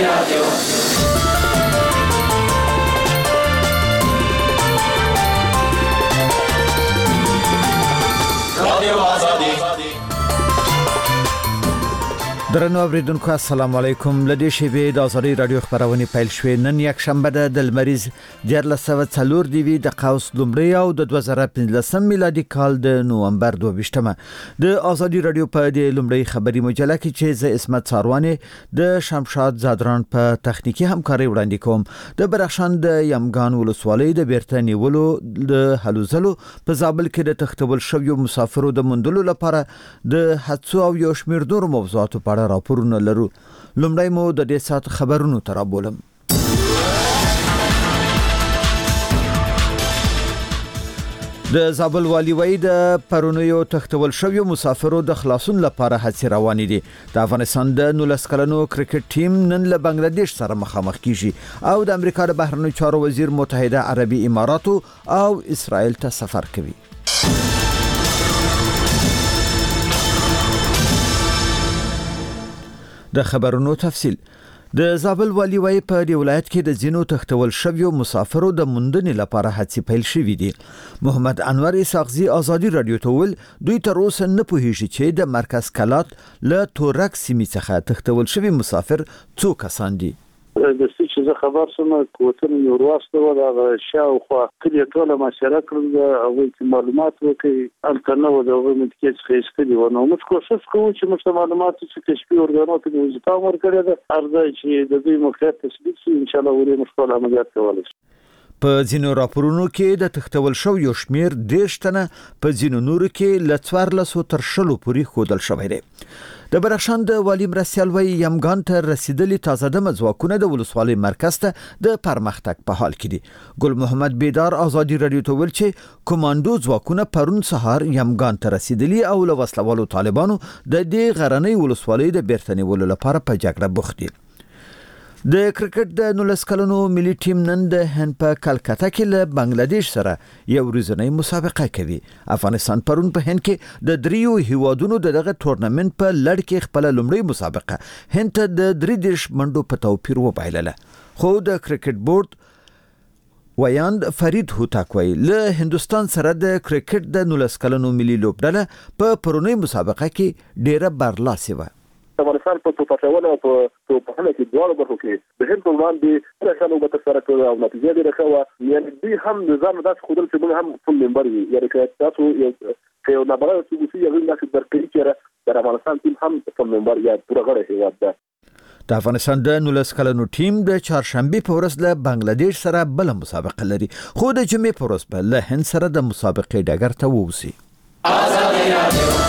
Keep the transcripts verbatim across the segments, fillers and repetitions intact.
رادیو رادیو آزادی. درنو اوریدونکو السلام علیکم. لدی شیبه د آزادی رادیو خبرونه پیل شوې. نن یک شنبه ده د لمریز دیارلس سوه څلور دیوي د قوس لومړی او د دوه زره پنځلسم میلادي کال د نومبر دوه ویشتمه د آزادی رادیو په د لومړی خبري مجله کې چې ز اسمت ساروانه د شمشاد زادران په تخنیکی همکاري وړاندې کوم. د برخشان د یمګان ولسوالۍ د بیرته نیولو د هلوزلو په زابل کې د تختول شویو مسافرو د مندلو لپاره د حادثو او یو شمېر نور موضوعاتو په اړه راپورونه لرو. لومړی مو د دې سات خبرونو ترابولم. د زابل والی وای د پرونیو تختول شویو مسافرو د خلاصون لپاره هڅې روانې دي. د افغانستان د نولس کلنو کرکټ ټیم نن له بنگلاديش سره مخامخ کیږي او د امریکا د بهرنیو چارو وزیر متحده عربي اماراتو او اسرائیل ته سفر کوي. د خبرونو تفصیل. د زابل والی وای په دی ولایت کې د زینو تختول شویو مسافرو د مندنې لپاره هڅې پیل شوې دي. محمد انور اسحاقزي آزادی رادیو ته ول دوی تر اوسه نه پوهیږي چې د مرکز کلات له تورک سیمې څخه تختول شوی مسافر څو کسان دي. د څه چې خبر سم کوتن یو واسطه ولا شاوخوا کله ټوله مشره کړل او چې معلومات وکړي الکنه و د غوښمن کې څه خېستلی و نو موږ کوشش کوو چې موږ معلومات چې کشفي ورغونو ته وځي تامر کړی ده ارزای چې د دې موخه تثبیت شي ان شاء الله ورې مشکل عملیات کولای شي. په ځینو راپورونو کې د تختول شو یو شمیر دیشتنه په ځینو نورو کې لڅوارلسو تر شلو پورې خودل شوی دی. د برخشان د والی مرسیال وی یمګان ته رسیدلی تازه د مزواکونه د ولسوالۍ مرکز ته د پرمختګ په حال کې دي. ګل محمد بیدار آزادی رادیو ته ول چې کمانډو ځواکونه پرون سهار یمګان ته رسیدلی او له وسلوالو طالبانو د دې غرنۍ ولسوالۍ د بیرته نیولو لپاره په جګړه بوخت دي. د کرکټ د نولس کلنو ملي ټیم نن د هند په کلکته کې له بنگلاديش سره یو ورځنۍ مسابقه کوي. افغانستان پرون په هند کې د دریو هیوادونو دغه تورنمنت په لړ کې خپل لومړی مسابقه هند ته د درې دیش منډو په توپیر وبایلله. خو د کرکټ بورډ ویاند فرید هوتاک وی له هندستان سره د کرکټ د نولس کلنو ملي لوبډله په پرونی مسابقه کې ډیره برلاسي و. افغانستان په توپچونه او په توپخانه کې دواړو برخو کې د هند په وړاندې رسنو به تر سره کړو او نتیجه دې راکوه. یعنی دوی هم نظام داس خودل چې موږ هم فل ممبر یو یعنی که تاسو یو یو نبره چې وسی یو داسې درکړي چې د افغانستان ټیم هم فل ممبر یا پوره غړی هیواد ده. د افغانستان د نولس کلنو ټیم د چهارشنبه په ورځ له بنگلاديش سره بل مسابقه لري خو د جمعې په ورځ به له هند سره د مسابقې ډګر ته ووسی. آزادي رادیو.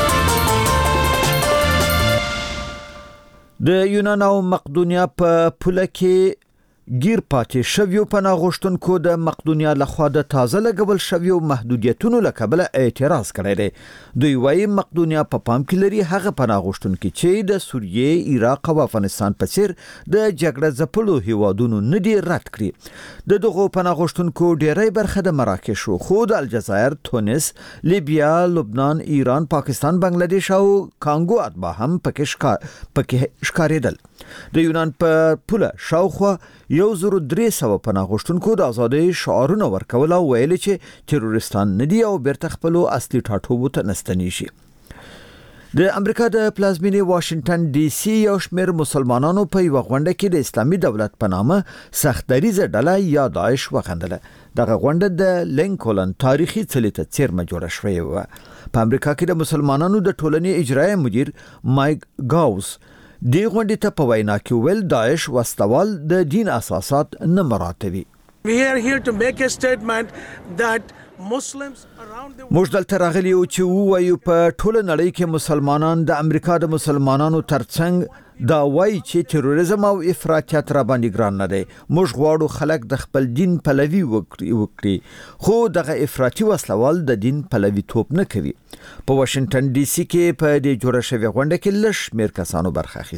د یونان او مقدونیا په پوله کې گیر پاتې شویو پناه غوښتونکو د مقدونیا لخوا د تازه لګول شویو محدودیتونو له کبله اعتراض کړی دی. دوی وایي مقدونیا په پام کې لري هغه پناه غوښتونکي چې د سوریې، عراق او افغانستان په څیر د جګړه ځپلو هیوادونو نه دي رد کړي. د دغو پناه غوښتونکو ډیری برخه د مراکش خو د الجزایر، تونس، لیبیا، لبنان، ایران، پاکستان، بنگلاديش او کانګو اتباع هم پکې ښکارېدل. د یونان په پوله شاوخوا یو زرو درې سوه پناه غوښتونکو د ازادۍ شعارونه ورکول او ویل چې تروریستان نه دي او بیرته خپلو اصلي ټاټوبو ته نستنیږي. د امریکا د پلازمینې واشنگټن ډي سي یو شمېر مسلمانانو په یو غونډه کې د اسلامي دولت په نامه سختدریزه ډله یا داعش وغندله. دغه غونډه د لینکولن تاریخي څلي ته څیرمه جوړه شوې وه. په امریکا کې د مسلمانانو د ټولنې اجرایي مدیر مایک گاوس دی غونډې ته په وینا کې ویل داعش واستوال د دین اساسات نه مراتبي. We are here to make a statement that Muslims around the world موږ دلته راغلي یو چې ووایو په ټوله نړۍ کې مسلمانان د امریکا د مسلمانانو ترڅنګ دا وایي چې تروریزم او افراطیت را باندې ګران نه دی. موږ غواړو خلک د خپل دین پلوي وکړي خو دغه افراطي وسلوال د دین پلوي توپ نه کوي. په واشنگټن ډي سي کې په دې جوړه شوې غونډه کې لږ شمېر کسانو برخه اخیستې وه.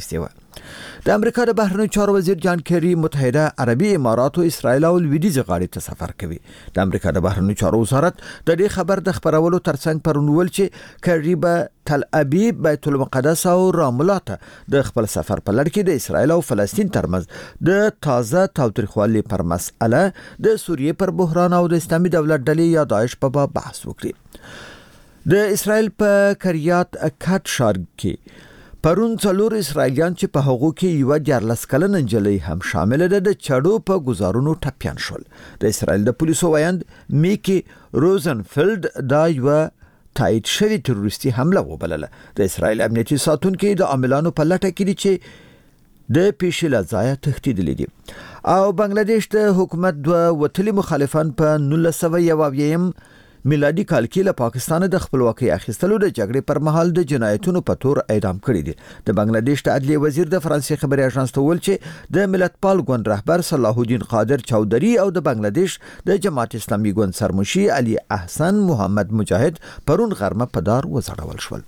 د امریکا د بهرنیو چارو وزیر جان کیری متحده عربي امارات او اسرائیل او لویدیځ غاړې ته سفر کوي. د امریکا د بهرنیو چارو وزارت د دې خبر د خبرولو ترڅنګ پرونول چې کیری به تل ابیب، بیت المقدس او رام الله ته د خپل سفر په لړ کې د اسرائیل او فلسطین ترمنځ د تازه تاوتریخوالي پر مسأله، د سوریې پر بحران او د اسلامي دولت ډلې یا داعش په باب بحث وکړي. د اسرائیل په کریات کټ ښار کې پرون څلور اسرائیلیان چې په هغو کې یو دیارلس کلنه نجلۍ هم شامل ده د چړو په گزارونو ټپیان شول. د اسرائیل د پولیسو وایند میکی روزنفیلد دا یو تایید شوی تروریستي حمله وبلله. د اسرائیل امنیتي ساتونکو د عاملانو په لټه کې دي چې د پیښې له ځایه تښتېدلي دي. او بنگلاديش د حکومت دوه وتلي مخالفان په نولس سوه یو اویایم میلادي کال کې له پاکستان د خپلواکۍ اخیستلو د جګړې پر مهال د جنایتونو په تور اعدام کړي دي. د بنگلاديش د عدلیه وزیر د فرانسې خبري اژانس ته ویل چې د ملتپال ګوند رهبر صلاح الدین قادر چودري او د بنگلاديش د جماعت اسلامي ګوند سرمشي علي احسن محمد مجاهد پرون غرمه په دار وځړول شول.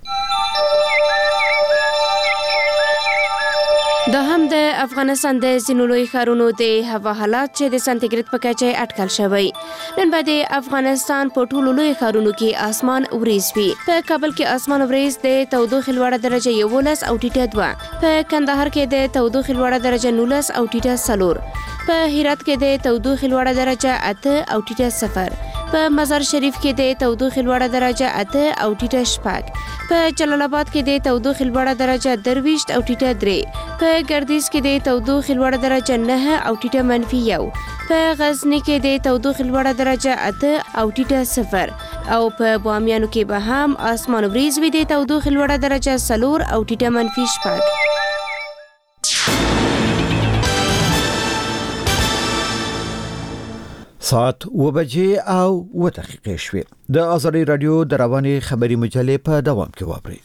دا هم د افغانستان د ځینو لوی ښارونو د هوا حالات چې د سانتیګریډ په کچه اټکل شوی. نن به د افغانستان په ټولو لوی ښارونو کې اسمان وریځ وي. په کابل کې اسمان وریځ د تودوخې لوړه درجه یولس او ټیټه دوه. په کندهار کې د تودوخې لوړه درجه نولس او ټیټه څلور. په هرات کې د تودوخې لوړه درجه اته او ټیټه صفر. په مزار شریف کې د تودوخې لوړه درجه اته او ټیټه شپږ. په جلال آباد کې د تودوخې لوړه درجه درویشت او ټیټه درې. په ګردیز کې د تودوخې لوړه درجه نه او ټیټه منفي یو. په غزنی کې د تودوخې لوړه درجه اته او ټیټه صفر. او په بامیانو کې به هم اسمان وریځ وي د تودوخې لوړه درجه څلور او ټیټه منفي شپږ. ساعت و بجې او و دقیقې شوې. د آزادۍ رادیو د رواني خبري مجلې په دوام کې واورئ.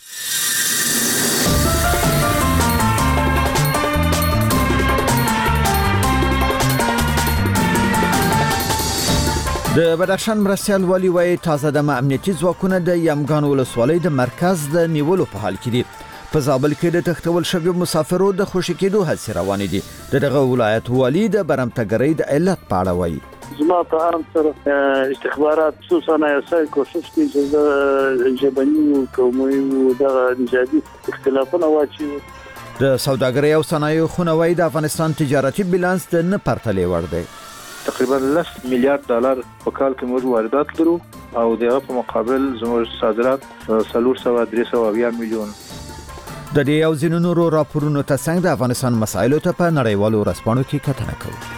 د بدخشان مرستیال والی وایي تازه دمه امنیتي ځواکونه د یمګان ولسوالۍ د مرکز د نیولو په حال کې دي. په زابل کې د تښتول شویو مسافرو د خوشي کېدو هڅې روانې دي. د دغه ولایت والی د برمتګرۍ د علت په اړه وایي. زما په هم سره استخبارات خصوصا ایسای کوشش کوي چې د ژبني قومي او د نژادي اختلافونه واچي. د سوداګرۍ او صنایعو خونوي د افغانستان تجارتي بیلانس د نه پرتلې وړ دی. تقریبا لس میلیارډ ډالر په کال کې موږ واردات لرو او دغه په مقابل زموږ صادرات څلور سوه درې سوه اویا میلیون. د دې او ځینو نورو راپورونو ته څنګه د افغانستان مسایلو ته په نړیوالو ورځپاڼو کې کتنه کوو.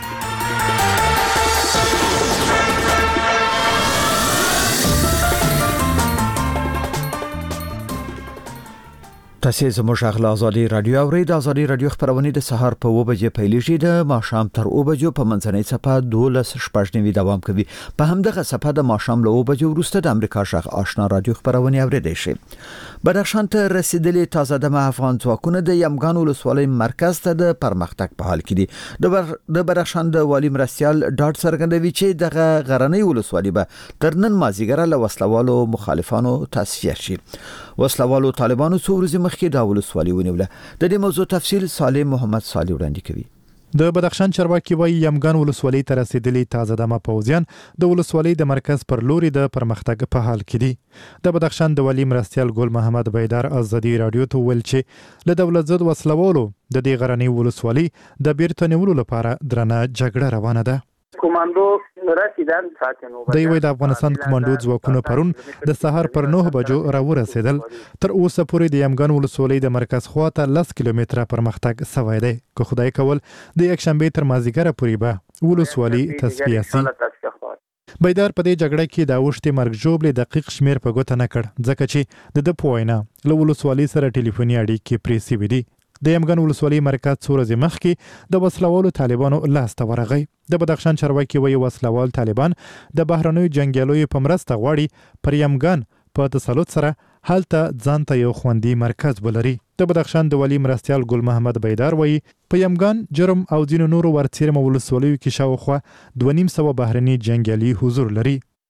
تاسو زموږ غږ آزادي رادیو اورئ. د آزادي رادیو خبرونه د سهار په و بجې پیلېږي، د ماښام تر او بجو په منځنۍ صفه دولس شپږ نیمې دوام کوي. په همدغه صفه د ماښام له او بجو وروسته د امریکا غږ آشنا رادیو خبرونه اورېدای شي. بدخشان ته رسیدلي تازه دمه افغان ځواکونه د یمګان ولسوالۍ مرکز ته د پرمختګ په حال کې دي. د بر... د بدخشان د والی مرستیال ډاټ څرګندوي چې دغه غرنۍ ولسوالۍ به تر نن مازیګره له وسلوالو مخالفانو تصفیه شي. وسلوالو طالبانو څو ورځې مخکې دا ولسوالۍ ونیوله. د دې موضوع تفصیل صالح محمد صالح وړاندې کوي. د بدخشان چارواکي وایي یمګان ولسوالۍ ته رسیدلي تازه دمه پوځیان د ولسوالۍ د مرکز پر لوري د پرمختګ په حال کې دي. د بدخشان د والی مرستیال ګل محمد بیدار آزادي رادیو ته ویل چې له دولت ضد وسلوالو د دې غرنۍ ولسوالۍ د بیرته نیولو لپاره درنه جګړه روانه ده. کمانډو رسیدل ساتنو د یوې د افغانستان کمانډو ځواکونو پرون د سهار پر نه بجو راورسېدل. تر اوسه پورې د یمګان ولسوالۍ د مرکز خواته لس کیلومتره پرمختګ شوی دی. که خدای کول د یکشنبه تر مازیګره پورې به ولسوالۍ تصفیه شي. بیدار په دې جګړه کې د اوښتې مرګ ژوبلې دقیق شمیر په ګوته نه کړ، ځکه چې د د پوینه له ولسوالۍ سره ټلیفوني اړیکې پرې سوي دي. د یمګان ولسوالۍ مرکز څو ورځې مخکې د وسلوالو طالبانو لاس ته ورغی. د بدخشان چارواکي وایي وسلوال طالبان د بهرنیو جنګیالیو په مرسته غواړي پر یمګان په تسلط سره هلته ځان ته یو خوندي مرکز ولري. د بدخشان د والی مرستیال ګل محمد بیدار وایي په یمګان جرم او ځینو نورو ورڅیرمه ولسوالیو کې شاوخوا دوه نیم سوه بهرني جنګیالي حضور لري.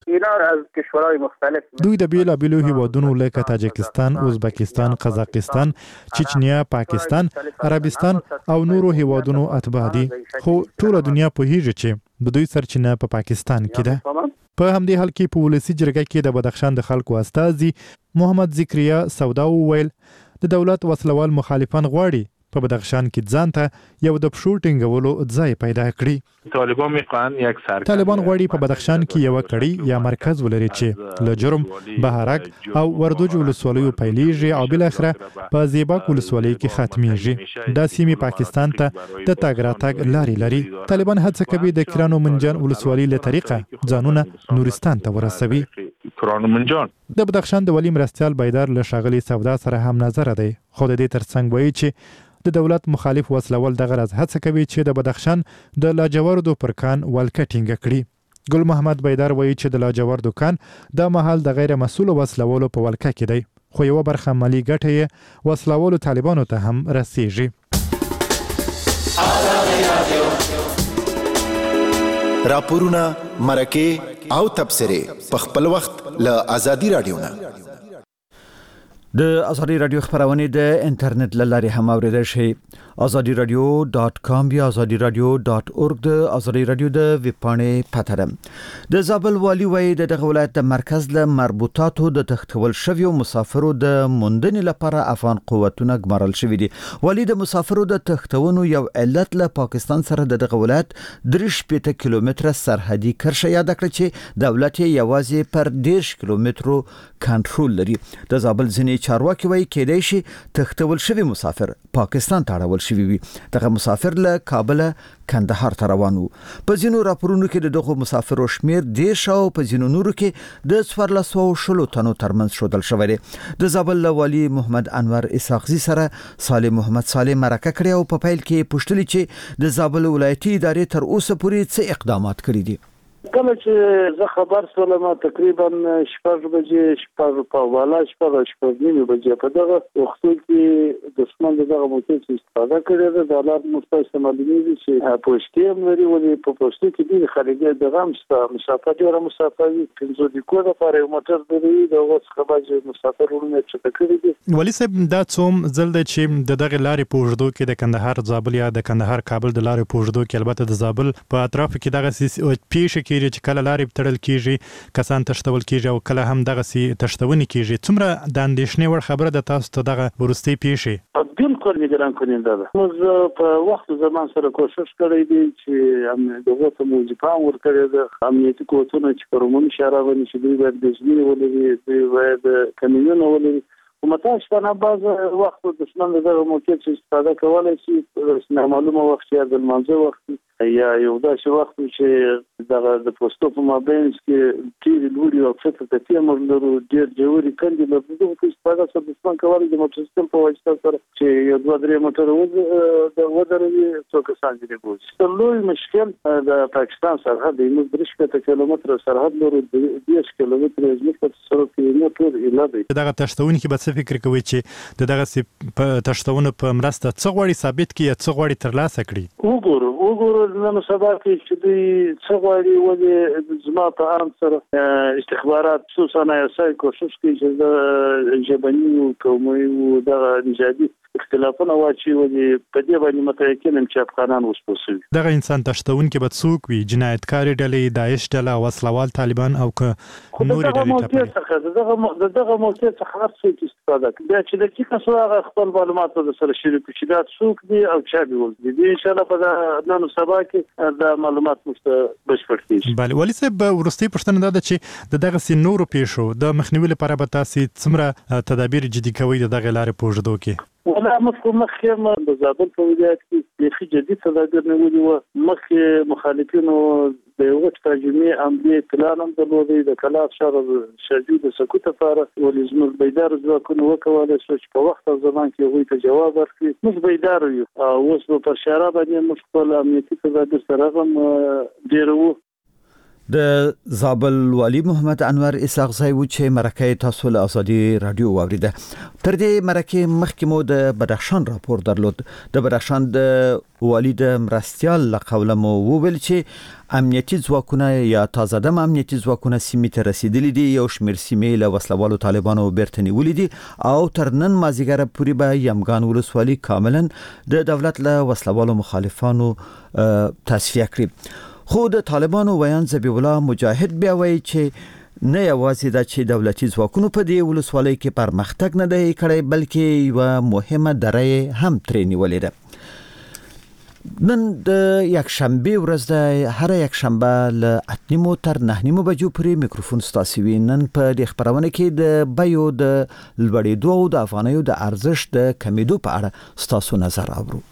اینا از کشورهای مختلف دوی د بیلابیلو هیوادونو لکه تاجکستان، ازبکستان، قزاقستان، چچنیا، پاکستان، عربستان او نورو هیوادونو اتباع دي. خو ټول دنیا پوهیږي چې د دوی سرچینه په پاکستان کې ده. په همدې حال کې په ولسی جرګه کې د بدخشان د خلکو استازي محمد ذکریا سودا وویل د دولت وسلوال مخالفان غواړي په بدخشان کې ځان ته یو د پښو ټینګولو ځای پیدا کړي. طالبان میخوان یک سرکار طالبان غواړي په بدخشان کې یو کړي یا مرکز ولري چې له جرم، بهارک او وردوج ولسوالیو پیلېږي او بل اخره په زیباک ولسوالۍ کې ختمېږي. دا سیمې پاکستان ته د تګ راتګ لارې لري. طالبان هڅه کوي د کرانو منجان ولسوالۍ له طریقه ځانونه نورستان ته ورسوي. کرانو منجان د بدخشان د ولی مرستیال بیدار له ښاغلي سودا سره هم نظر دی، خو د دې ترڅنګ وایي چې د دولت مخالف وسلوال دغه راز هڅه کوي چې د بدخشان د لاجوردو پر کان ولکه ټینګه کړي. ګل محمد بیدار وایي چې د لاجوردو کان د مهال د غیر مسؤل وسلوالو په ولکه کې دی، خو یو برخه مالی ګټه یې وسلوالو طالبانو ته هم رسیږي. راپورونه، مرکه او تبصره په خپل وخت له ازادي رادیو نه. د ازادي رادیو خبرونه د انټرنیټ لارې هم اوریدل شي. ازادي رادیو ډاٹ کام یا ازادي رادیو ډاٹ اورګ د ازادي رادیو د ویب پاڼې پته د زابل والی وایي د دغه ولایت د مرکز له مربوطاتو د تختول شویو مسافرو د موندنې لپاره افغان قوتونه ګمارل شوي دي. والی د مسافرو د تختونو یو علت له پاکستان سره د دغه ولایت درش پېته کیلومتره سرحدي کرښه یاد کړ چې دولت یې یوازې پر دیرش کیلومترو کنټرول لري. د زابل ځینې چارواکي وایي کېدای شي تختول شوي مسافر پاکستان ته اړول شوي وي. دغه مسافر له کابل کندهار ته روان وو. په ځینو راپورونو کې د دغه مسافرو شمیر دیرش او په ځینو نورو کې د څوارلس سوه شلو تنو ترمنځ ښودل شوی دی. د زابل له والي محمد انور اسحاقزي سره صالح محمد صالح مرکه کړې او په پیل کې پوښتلي چې د زابل ولایتي ادارې تر اوسه پورې څه اقدامات کړي دي. کله چې زه خبر شوم تقریبا شپږ بجې شپږ په والا شپږ شپږ نیمه بجې په دغه وخت کې د سمند دغه موټر استفاده کړې ده. د لار مستقیم معلومیږي چې پوسټیم لري ولې په پوسټ کې د خارجي دغه مسافر ډیره مسافر پنځه د کوه لپاره یو موټر دی د اوس خبرې مسافرونه چې تکړه دي. ولی صاحب دا څوم زلد چې د دغه لارې په وجودو کې د کندهار زابل یا د کندهار کابل د لارې په وجودو کې البته د زابل په اطراف کې دغه پیښه کېږي چې کله لارې تړل کیږي، کسان تشتول کیږي او کله هم دغه سي تشتونی کیږي. څومره د اندېښنې وړ خبره ده تاسو ته دغه ورستي پیښې؟ بالکل نگران کننده ده. موږ په وخت زمان سره کوشش کړی دی چې دغه ته موږ پام ورکړی ده. امنیتي قوتونه چې پرمون اشاره ونی چې دوی باید بجلی ولري، دوی باید کمیونونه ولري. ومتاش په بعض وخت د دشمن دغه موقع چې استفاده کولای شي معلومه وخت یا د منځو وخت یا یو داسې وخت چې دغه د پوسټو په مابین کې ډېر لوړ او څه ته تیمور لرو ډېر جوړی کندي له دغه استفاده سره د دشمن کولای د موټر سیستم په واسطه سره چې یو دوه درې موټر و د ودروي څو کسان دي ګوز. لوی مشکل د پاکستان سرحد د درش کیلومتر سرحد لرو دیش کیلومتر ځمکه سره کې نه ټول اله دغه تشتون کې به څه فکر کوي چې د دغه تشتون په مرسته څه غوړي ثابت کړي څه غوړي ترلاسه کړي؟ وګورو وګورو نن سبا کې چې دوی څه غواړي ولې زما په اړه سره استخبارات خصوصا ایسای کوشش کوي چې د ژبني او قومي او د نژادي اختلافونه واچي ولې په دې باندې متأکدم چې افغانان وسپوسوي. دغه انسان تشتون کې به څوک وي؟ جنایتکار ډلې، داعش ډله، وسلوال طالبان او که نورې ډلې ټاکلي؟ دغه دغه موقع څخه هر څوک استفاده کوي. بیا چې د کیسه سره خپل معلومات د سره شریک کړي دا څوک دي او چا دی ولدي دي ان شاء الله په نن سبا کې دا معلومات مشته بشپړ کیږي. بله ولی صاحب ورستي پوښتنه ده چې د دغه سي نورو پیښو د مخنیوي لپاره به تاسو څومره تدابیر جدي کوئ د دغه لارې په وجودو کې؟ ولا مخکې مخکې د زابل په ولایت کې بیخي جدي تدابیر نیولي وو. مخکې مخالفینو د یو وخت ترجمه عملي پلان هم درلودی د کلاف شهر شدید سکوت لپاره ولې زموږ بیدار ځواکونه وکولای شو چې په وخت او زمان کې هغوی ته جواب ورکړي. موږ بیدار یو اوس په شهر باندې موږ خپل امنیتي تدابیر سره هم ډیر وو. د زابل والی محمد انور اسحاق زای و چې مرکه تاسو له ازادي رادیو واوریده. تر دې مرکه مخکې مو د بدخشان راپور درلود. د بدخشان د والی د مرستیال له قوله مو وویل چې امنیتي ځواکونه یا تازه دم امنیتي ځواکونه سیمې ته رسیدلي دي. یو شمېر سیمې له وسلوالو طالبانو بیرته نیولې دي او تر نن مازیګره پورې به یمګان ولسوالي کاملا د دولت له وسلوالو مخالفانو تصفیه کړي. خو د طالبانو ویان ذبیح الله مجاهد بیا وایي چې نه یوازې دا چې دولتي ځواکونو په دې ولسوالۍ کې پرمختګ نه دی کړی بلکې یوه مهمه دره هم ترې نیولې ده. نن د یکشنبه ورځ ده. هر یکشنبه له اته نیمو تر نه نیمو بجو پورې میکروفون ستاسو وي. نن په دې خبرونه کې د بیو د لوړېدو او د افغانیو د ارزښت د کمیدو په اړه ستاسو نظر اورو.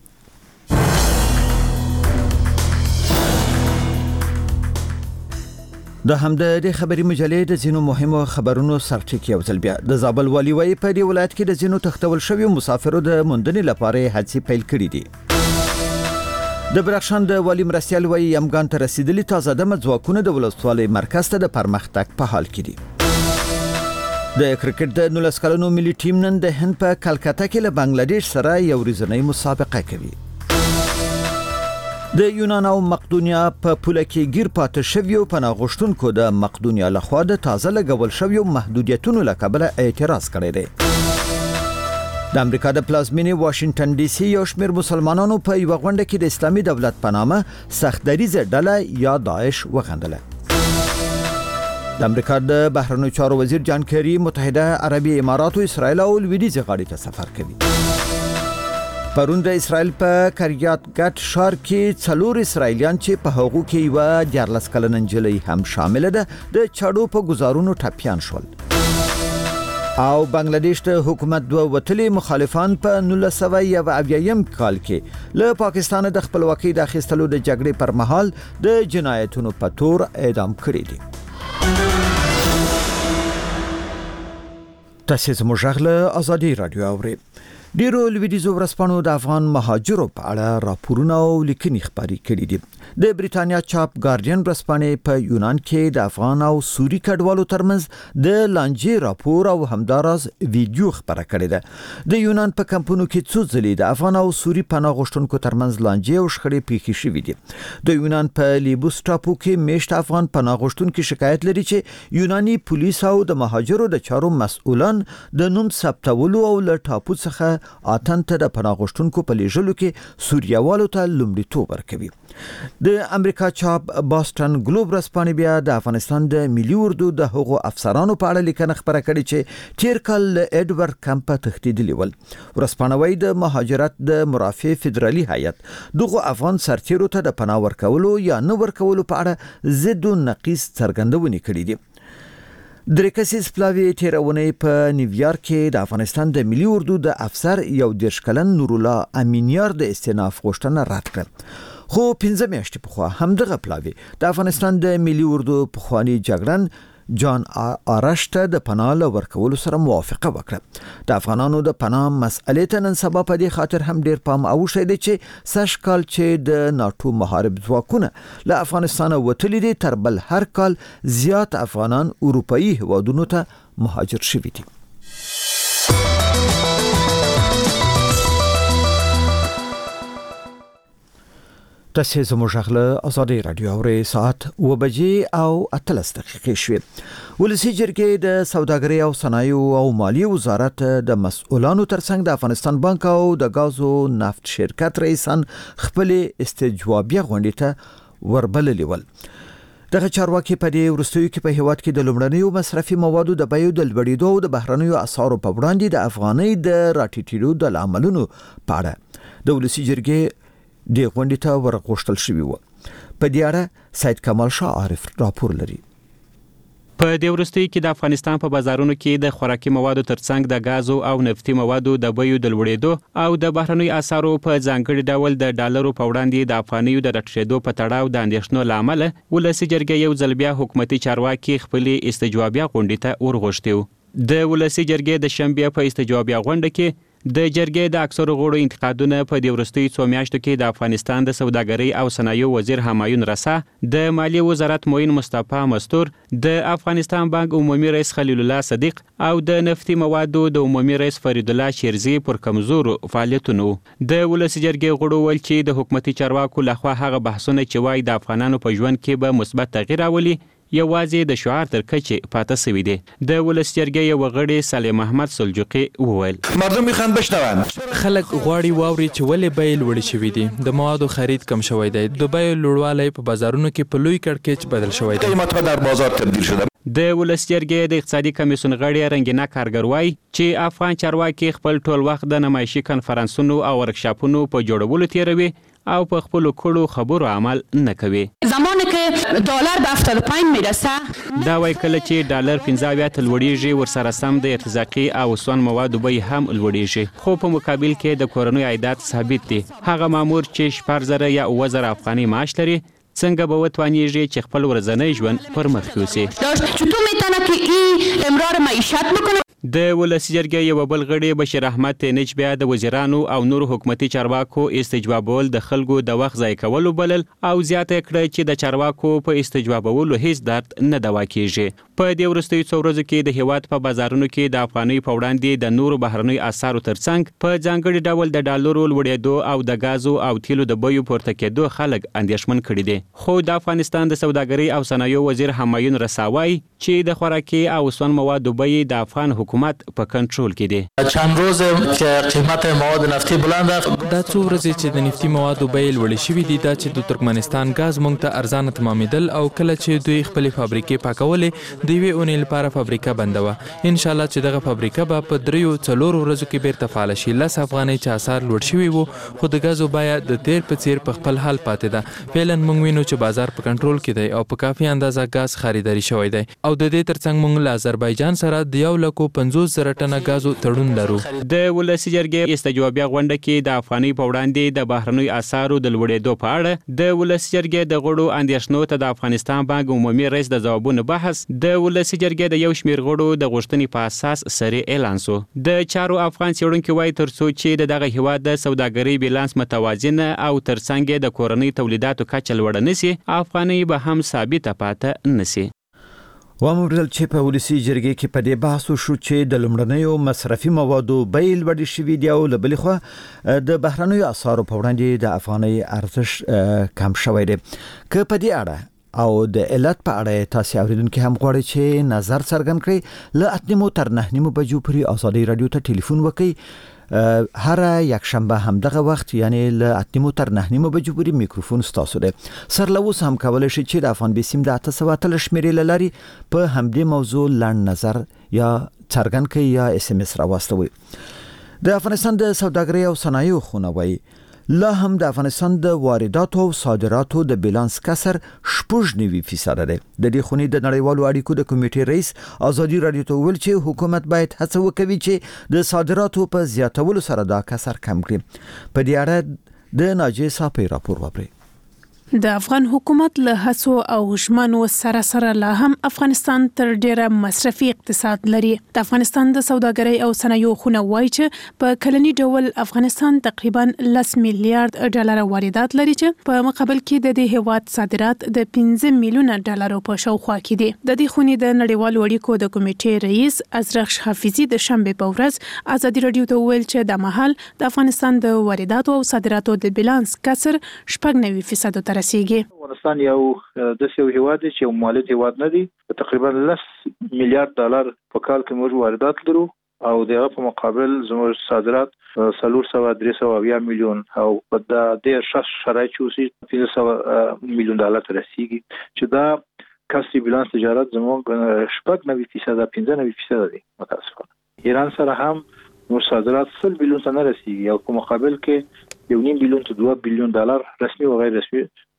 د همد د خبري مجلې د زینو مهمو خبرونو سرټیک یو ځل بیا د زابل والی وای په دې ولایت کې د زینو تختول شوی مسافرو د موندنې لپاره هڅې پیل کړې دي. د بدخشان د والی مرستیال وای یمګان ته رسیدلی تازه د ځواکونو د ولسوالۍ مرکز ته د پرمختګ په حال کې دي. د کرکټ د نولس کلنو ملي ټیم نن د هند په کلکته کې له بنگلاديش سره یو ورځنی مسابقه کوي. د یونان او مقدونیا په پوله کې گیر پاتې شویو پناه غوښتونکو د مقدونیا لخوا د تازه لګول شویو محدودیتونو له کبله اعتراض کړی دی. د امریکا د پلازمینې واشنگټن ډي سي یو شمېر مسلمانانو په یوه غونډه کې د اسلامي دولت په نامه سختدریزه ډله یا داعش وغندله. د امریکا د بهرنیو چارو وزیر جان کری متحده عربي امارات او اسرائیل او لویدیځ غاړې ته سفر کوي. پرون د اسرائیل په کریات ګټ ښار کې څلور اسرائیلیان چې په هغو کې یوه دیارلس کلنه نجلۍ هم شامل ده د چاړو په ګزارونو ټپیان شول. او بنگلاديش د حکومت دوه وتلي مخالفان په نولس سوه یو اویایم کال کې له پاکستان د خپلواکۍ د اخیستلو د جګړې پر مهال د جنایتونو په تور اعدام کړي دي. تاسو زموږ غږ له ازادي رادیو اورئ. ډیرو لویدیځو ورځپاڼو د افغان مهاجرو په اړه راپورونه او لیکنې خپرې کړي دي. د بریتانیا چاپ ګارډین ورځپاڼې په یونان کې د افغان او سوري کډوالو ترمنځ د لانجې راپور او همداراز ویډیو خپره کړې ده. د یونان په کمپونو کې څو ځلې د افغان او سوري پناه غوښتونکو ترمنځ لانجې او شخړې پیښې شوې دي. د یونان په لیبوس ټاپو کې میشت افغان پناه غوښتونکي شکایت لري چې یوناني پولیس او د مهاجرو د چارو مسؤلان د نوم ثبتولو او له ټاپو څخه اتن ته د پناه غوښتونکو په لیږلو کې سوریوالو ته لومړیتوب ورکوي. د امریکا چاپ باستن ګلوب ورځپاڼې بیا د افغانستان د ملي اردو د هغو افسرانو په اړه لیکنه خپره کړې چې تیر کال له ایډورډ کمپ تښتېدلي ول. ورځپاڼه وایي د مهاجرت د مرافع فدرالي هیئت دغو افغان سرتیرو ته د پناه ورکولو یا نه ورکولو په اړه ضد و نقیض څرګندونې کړې دي. درې کسیز پلاوی تیرونې په نیویارک کې د افغانستان د ملي اردو د افسر یو دېرش کلن نور الله امینیار د استئناف غوښتنه رد کړه. خو پنځه میاشتې پخوا همدغه پلاوی د افغانستان د ملي اردو پخوانی جګړن جان آرش ته د پناه له ورکولو سره موافقه وکړه. د افغانانو د پناه مسئلې ته نن سبا په دې خاطر هم ډیر پام اوښی دی چې سږ کال چې د ناټو محارب ځواکونه له افغانستانه وتلي دي تر بل هر کال زیات افغانان اروپایي هیوادونو ته مهاجر شوي دي. تاسو زموږ غږ له ازادي رادیو اورئ. ساعت و بجې او اتلس دقیقې شوې. ولسی جرګې د سوداګرۍ او صنایعو او مالیې وزارت د مسؤلانو ترڅنګ د افغانستان بانک او د غازو نفت شرکت رئیسان خپل استجوابیه غونډې ته وربللي ول. دغه چارواکي په دې وروستیو کې په هیواد کې د لومړنیو مصرفي موادو د بیو د لوړېدو او د بهرنیو اسعارو په وړاندې د افغانۍ د راټیټېدو د لاملونو په اړه د ولسی جرګې د غونډې ته ورغوښتل شوی و. په دې اړه سید کمال شاه عارف راپور لري. په دې وروستیو کې د افغانستان په بازارونو کې د خوراکي موادو ترڅنګ د غازو او نفتي موادو د بیو د لوړېدو او د بهرنیو اسعارو په ځانګړي ډول د ډالرو په وړاندې د افغانیو د راټیټېدو په تړاو د اندېښنو له امله ولسي جرګې یو ځل بیا حکومتي چارواکي خپلې استجوابیه غونډې ته ورغوښتي. د ولسي جرګې د شنبې په استجوابیه غونډه کې د جرګې د اکثرو غړو انتقادونه په دې وروستیو څو میاشتو کې د افغانستان د سوداګرۍ او صنایعو وزیر همایون رسا، د مالیې وزارت معین مصطفی مستور، د افغانستان بانک عمومي رئیس خلیل الله صدیق او د نفتي موادو د عمومي رئیس فرید الله شیرزی پر کمزورو فعالیتونو. د ولسی جرګې غړو ول چې د حکومتي چارواکو لخوا هغه بحثونه چې وایي د افغانانو په ژوند کې به مثبت تغییر راولي یوازې د شعار تر کچې پاته شوی دی. د ولس جرګې یو غړی سلیم محمد سلجوقي وویل مردم میخوان بشنون خلک غواړي واوري چې ولې بیې لوړې شوي دي، د موادو خرید کم شوی دی، د بیې لوړوالی په بازارونو کې په لوی کړکېچ بدل شوی دی، قیمتها در بازار تبدیل شده. د ولس جرګې د اقتصادي کمیسیون غړي رنګینا کارګر وایي چې افغان چارواکي خپل ټول وخت د نمایشي کنفرانسونو او ورکشاپونو په جوړولو تیروي او په خپل کړو خبرو عمل نه کوي. زمانی که دلار به هفتاد و پنج میرسه دا وایي کله چې ډالر پنځه اویا ته لوړیږي ورسره سم د ارتزاقي او سون موادو بیې هم لوړیږي، خو په مقابل کې د کورنیو عایدات ثابت دي. هغه مامور چې شپږ زره یا اووه زره افغانۍ معاش لري څنګه به وتوانیږي چې خپل ورځنی ژوند پر مخ یوسي؟ چطور میتونه که این امرار معیشت بکنه؟ د ولسی جرګې یو بل غړی بشیر احمد تینج بیا د وزیرانو او نور حکومتي چارواکو استجوابول د خلکو د وخت ضایع کولو بلل او زیاته کړه چې د چارواکو په استجوابولو هیڅ درد نه دوا کیږي. په دې وروستیو څو ورځو کې د هیواد په بازارونو کې د افغاني په وړاندې د نورو بهرنیو اسعارو ترڅنګ په ځانګړي ډول د ډالرو لوړېدو او د غازو او تیلو د بیو پورته کېدو خلک اندېښمن کړي دي. خو د افغانستان د سوداګرۍ او صنایعو وزیر همایون رسا وایي چې د خوراکي او سون موادو بیې د افغان حکومت په کنټرول کې دي. چند روز چې قیمت مواد نفتی بلند دا څو ورځې چې د نفتي موادو بیې لوړې شوي دي، دا چې د ترکمنستان غاز موږ ته ارزانه تمامېدل او کله چې دوی خپلې فابریکې پاکولې د یوې اونۍ لپاره فابریکه بنده وه. انشاءالله چې دغه فابریکه به په دریو څلورو ورځو کې بیرته فعاله شي. لس افغانۍ چې اسعار لوړ شوي وو، خو د ګازو بیه د تیر په څیر په خپل حال پاتې ده. فعلا موږ وینو چې بازار په کنټرول کې دی او په کافي اندازه ګاز خریداري شوی دی او د دې ترڅنګ موږ له آذربایجان سره د یو لکو پنځوس زره ټنه غازو تړون لرو. د ولسی جرګې استجوابیه غونډه کې د افغاني په وړاندې د بهرنیو اسعارو د لوړېدو په اړه د ولسی جرګې د غړو اندېښنو ته د افغانستان بانک عمومي رئیس د ځوابونو بحث د ولسی جرګې د یو شمېر غړو د غوښتنې په اساس سری اعلان شو. د چارو افغان څېړونکي وایي ترڅو چې د دغه هیواد د سوداګرۍ بیلانس متوازنه او ترڅنګ د کورنۍ تولیداتو کچه لوړه نشي، افغانۍ به هم ثابته پاتې نشي. واموردل چې په ولسی جرګې کې په دې بحث وشو چې د لومړنیو مصرفي موادو بیې لوړې شوي دي او له بلې خوا د بهرنیو اسعارو په وړاندې د افغانۍ ارزښت کم شوی دی. که په دې اړه او د علت په اړه تاسو اوریدونکو هم غواړئ چې نظر څرګند کړئ، له اته نیمو تر نه نیمو بجو پورې ازادي رادیو ته ټلیفون وکړئ. هر یک شنبه هم دغه وخت یعنی له اته نیمو تر نه نیمو بجو پورې میکروفون ستاسو دی. سر له اوس هم کولای شئ چې د افغان بیسیم د اته سوه اتلس شمېرې له لارې په همدې موضوع لنډ نظر یا څرګند کړئ یا اس ام اس راواستوئ. د افغانستان د سوداګرۍ او صنایعو خونه وایي لا هم د افغانستان د وارداتو او صادراتو د بیلانس کسر شپږ نوي فیصد دی. د دې خونې د نړیوالو اړیکو د کمیټې رئیس ازادي رادیو ته ویل چې حکومت باید هڅه وکړي چې د صادراتو په زیاتولو سره دا کسر کم کړي. په دې اړه د ناجیه صافی راپور واورئ. د افغان حکومت له هڅو او ژمنو سره سره لا هم افغانستان تر ډیره مصرفي اقتصاد لري. د افغانستان د سوداګرۍ او صنایعو خونه وایي چې په کلني ډول افغانستان تقریبا لس میلیارډ ډالر واردات لري چې په مقابل کې د دې هیواد صادرات د پنځه میلیونه ډالرو په شاوخوا کې دي. د دې خونې د نړیوالو اړیکو د کمیټې رئیس ازرخش حافظي د شنبه په ورځ ازادي رادیو ته ویل چې د مهال د افغانستان د وارداتو او صادراتو د بیلانس کسر شپږ نوي فیصد ته افغانستان یو د یو هیواد چې یو مالي هیواد نه دی، تقریبا لس میلیارډ ډالر په کال کې موږ واردات لرو او دغه په مقابل زموږ صادرات څلور سوه درې سوه اویا میلیون او په دې شش شرایط چې پنځه سوه میلیون ډالر ته رسیږي چې دا کسری بیلانس تجارت زموږ شپږ نوي فیصد پنځه نوي فیصد دی. متاسفانه ایران سره هم موږ صادرات سل بیلیون ته نه رسیږي او په مقابل کې یو نیم بیلیون ته دوه بیلیون ډالر رسمي او غیر رسمي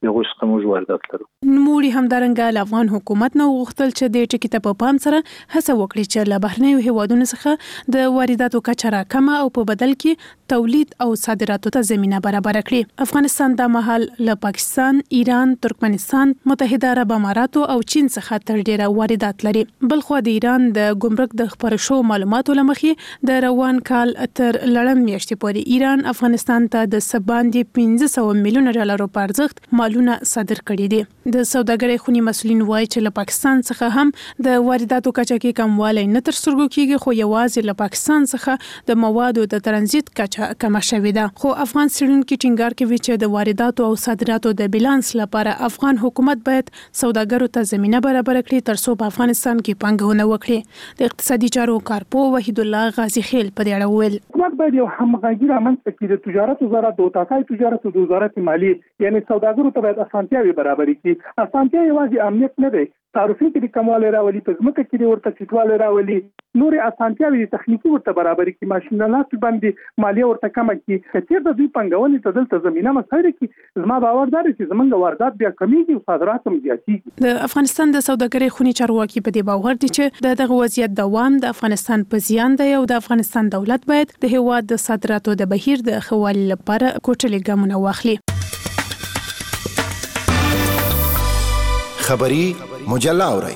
دغه څخه موږ واردات لرو. نوموړي همدارنګه له افغان حکومت نه وغوښتل چې د ټکي ته په پام سره هڅه وکړي چې له بهرنیو هیوادونو څخه د وارداتو کچه راکمه او په بدل کې تولید او صادراتو ته زمينه برابر کړي. افغانستان د مهال له پاکستان، ایران، ترکمنستان، متحده عرب اماراتو او چین څخه تر ډیره واردات لري. بلخو د ایران د ګمرک د خبرو شو معلوماتو لمخې د روان کال تر لړم میاشتې پورې ایران افغانستان ته د سباندې پنځه سوه میلیونه ډالر په ارزښت مالونه صادر کړي دي. د سوداګرۍ خونی مسولین وایي چې له پاکستان څخه هم د وارداتو کچه کې کموالی نه تر سترګو کیږي، خو یوازې له پاکستان څخه د موادو د ترانزیت کچه کمه شوې ده. خو افغان څېړونکي ټینګار کوي چې د وارداتو او صادراتو د بیلانس لپاره افغان حکومت باید سوداګرو ته زمينه برابر کړي ترڅو په افغانستان کې پانګونه وکړي. د اقتصادي چارو کارپو وحید الله غازی خیل په دې اړه وویل حکومت باید یو همغږي رامنځته کړي د تجارت وزارت او تاسای تجارت او وزارت مالیې، یعنی سوداګرو ته باید اسانتیاوي برابرې کړي. اسانتیا یوازې امنیت نه دی، تعرفي کې کموالی راولي، په ځمکه کې ورته چټوالی راولي، نور اسانتیاوي تخنیکی ورته برابرې کړي، ماشینالات باندې مالیه ورته کمه کړي. کثیر د دوی پنګونې ته دلته زمينه مساعده کړي. زما باور دی چې زمونږ واردات بیا کمیږي او صادرات هم زیاتېږي. د افغانستان د سوداګرۍ خونی چارواکي په دې باور دي چې دغه وضعیت دوام د افغانستان په زیان دی او د افغانستان دولت باید د هیواد د صادراتو د بهیر د ښه والي لپاره کوټلي ګامونه واخلي. خبری مجله اورئ.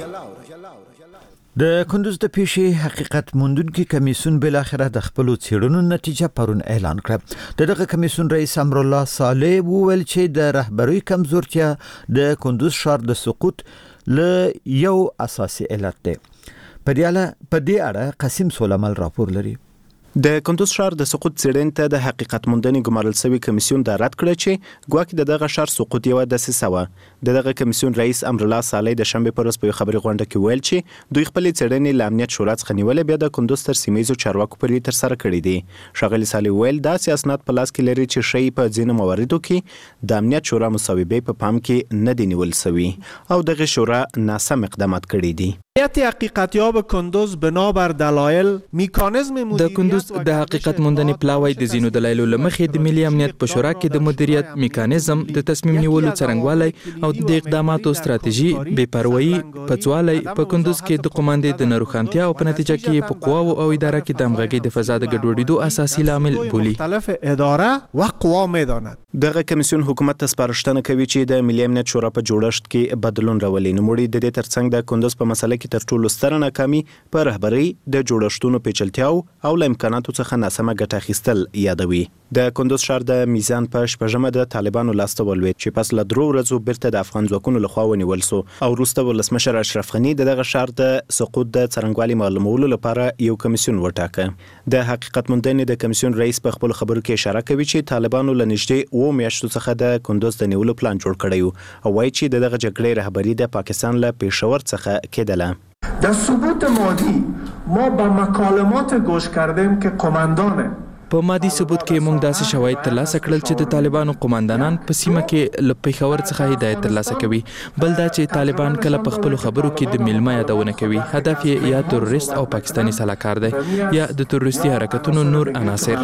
د کندوز د پیښې حقیقت موندونکي کمیسیون بل اخره د خپل څېړنو نتیجه پرون اعلان کړه. دغه کمیسیون رئیس امر الله صالح وویل چې د رهبری کمزورتیا د کندوز ښار د سقوط له یو اساسي علت دی. په دې اړه قاسم سولمل راپور لري. د کندوز ښار د سقوط څېړنې ته د حقیقت موندنې ګمارل شوی کمیسیون دا رد کړ چې ګواکې د دغه ښار سقوط یوه دسیسه وه. د دغه کمیسیون رئیس امر الله صالح د شنبې په ورځ په یوه خبري غونډه کې ویل چې دوی خپلې څېړنې له امنیت شورا څخه نیولې بیا د کندوز تر سیمه ییزو چارواکو پورې ترسره کړي دي. ښاغلي صالح ویل داسې اسناد په لاس کې لري چې ښیي په ځینو مواردو کې د امنیت شورا مصوبې په پام کې نه دي نیول شوي او دغه شورا ناسم اقدامات کړي دي. حقیقتیاب کندوز بنابر دلایل میکانیزم د کندوز د حقیقت موندنې پلاوی د زینو دلایلو لمخې د ملي امنیت په شورا کې د مدیریت میکانیزم، د تصمیم نیولو څرنګوالی او د اقداماتو ستراتیژي، بې پروایي، پڅوالی په کندوز کې د قوماندې د ناروغانتیا او په نتیجه کې په قواو او اداره کې د همغږۍ د فضا د ګډوډېدو اساسي لامل بولي. مختلف اداره و قوا میداند. دغه کمیسیون حکومت ته سپارښتنه کوي چې د ملي امنیت شورا په جوړښت کې بدلون راولي. نوموړي د دې ترڅنګ د کندوز په مسله کې تر ټولو ستره ناکامي په رهبرۍ، د جوړښتونو پیچلتیاو او له امکاناتو څخه ناسمه ګټه اخیستل یادوي. د کندوز ښار د میزان په شپږمه د طالبانو لاسته ولوېد چې پس له درو ورځو بیرته د افغان ځواکونو لخوا ونیول سو او وروسته ولسمشر اشرف غني د دغه ښار د سقوط د څرنګوالي معلومولو لپاره یو کمیسیون وټاکه. د حقیقت موندنې د کمیسیون رئیس په خپل خبرو کې اشاره کوي چې طالبانو له نږدې اوه میاشتو څخه د کندوز د نیولو پلان جوړ کړی او وایي چې دغه جګړې رهبري د پاکستان له پېښور څخه کېدله. در ثبوت مادی ما با مکالمات گوش کردیم که قماندان په مادي ثبوت کې موږ داسې شواهد ترلاسه کړل چې د طالبانو قوماندانان په سیمه کې له پېښور څخه هدایت ترلاسه کوي. بل دا چې طالبان کله په خپلو خبرو کې د میلمه یادونه کوي، هدف یې یا تروریست او پاکستاني سلاکار دی یا د تروریستي حرکتونو نور عناصر.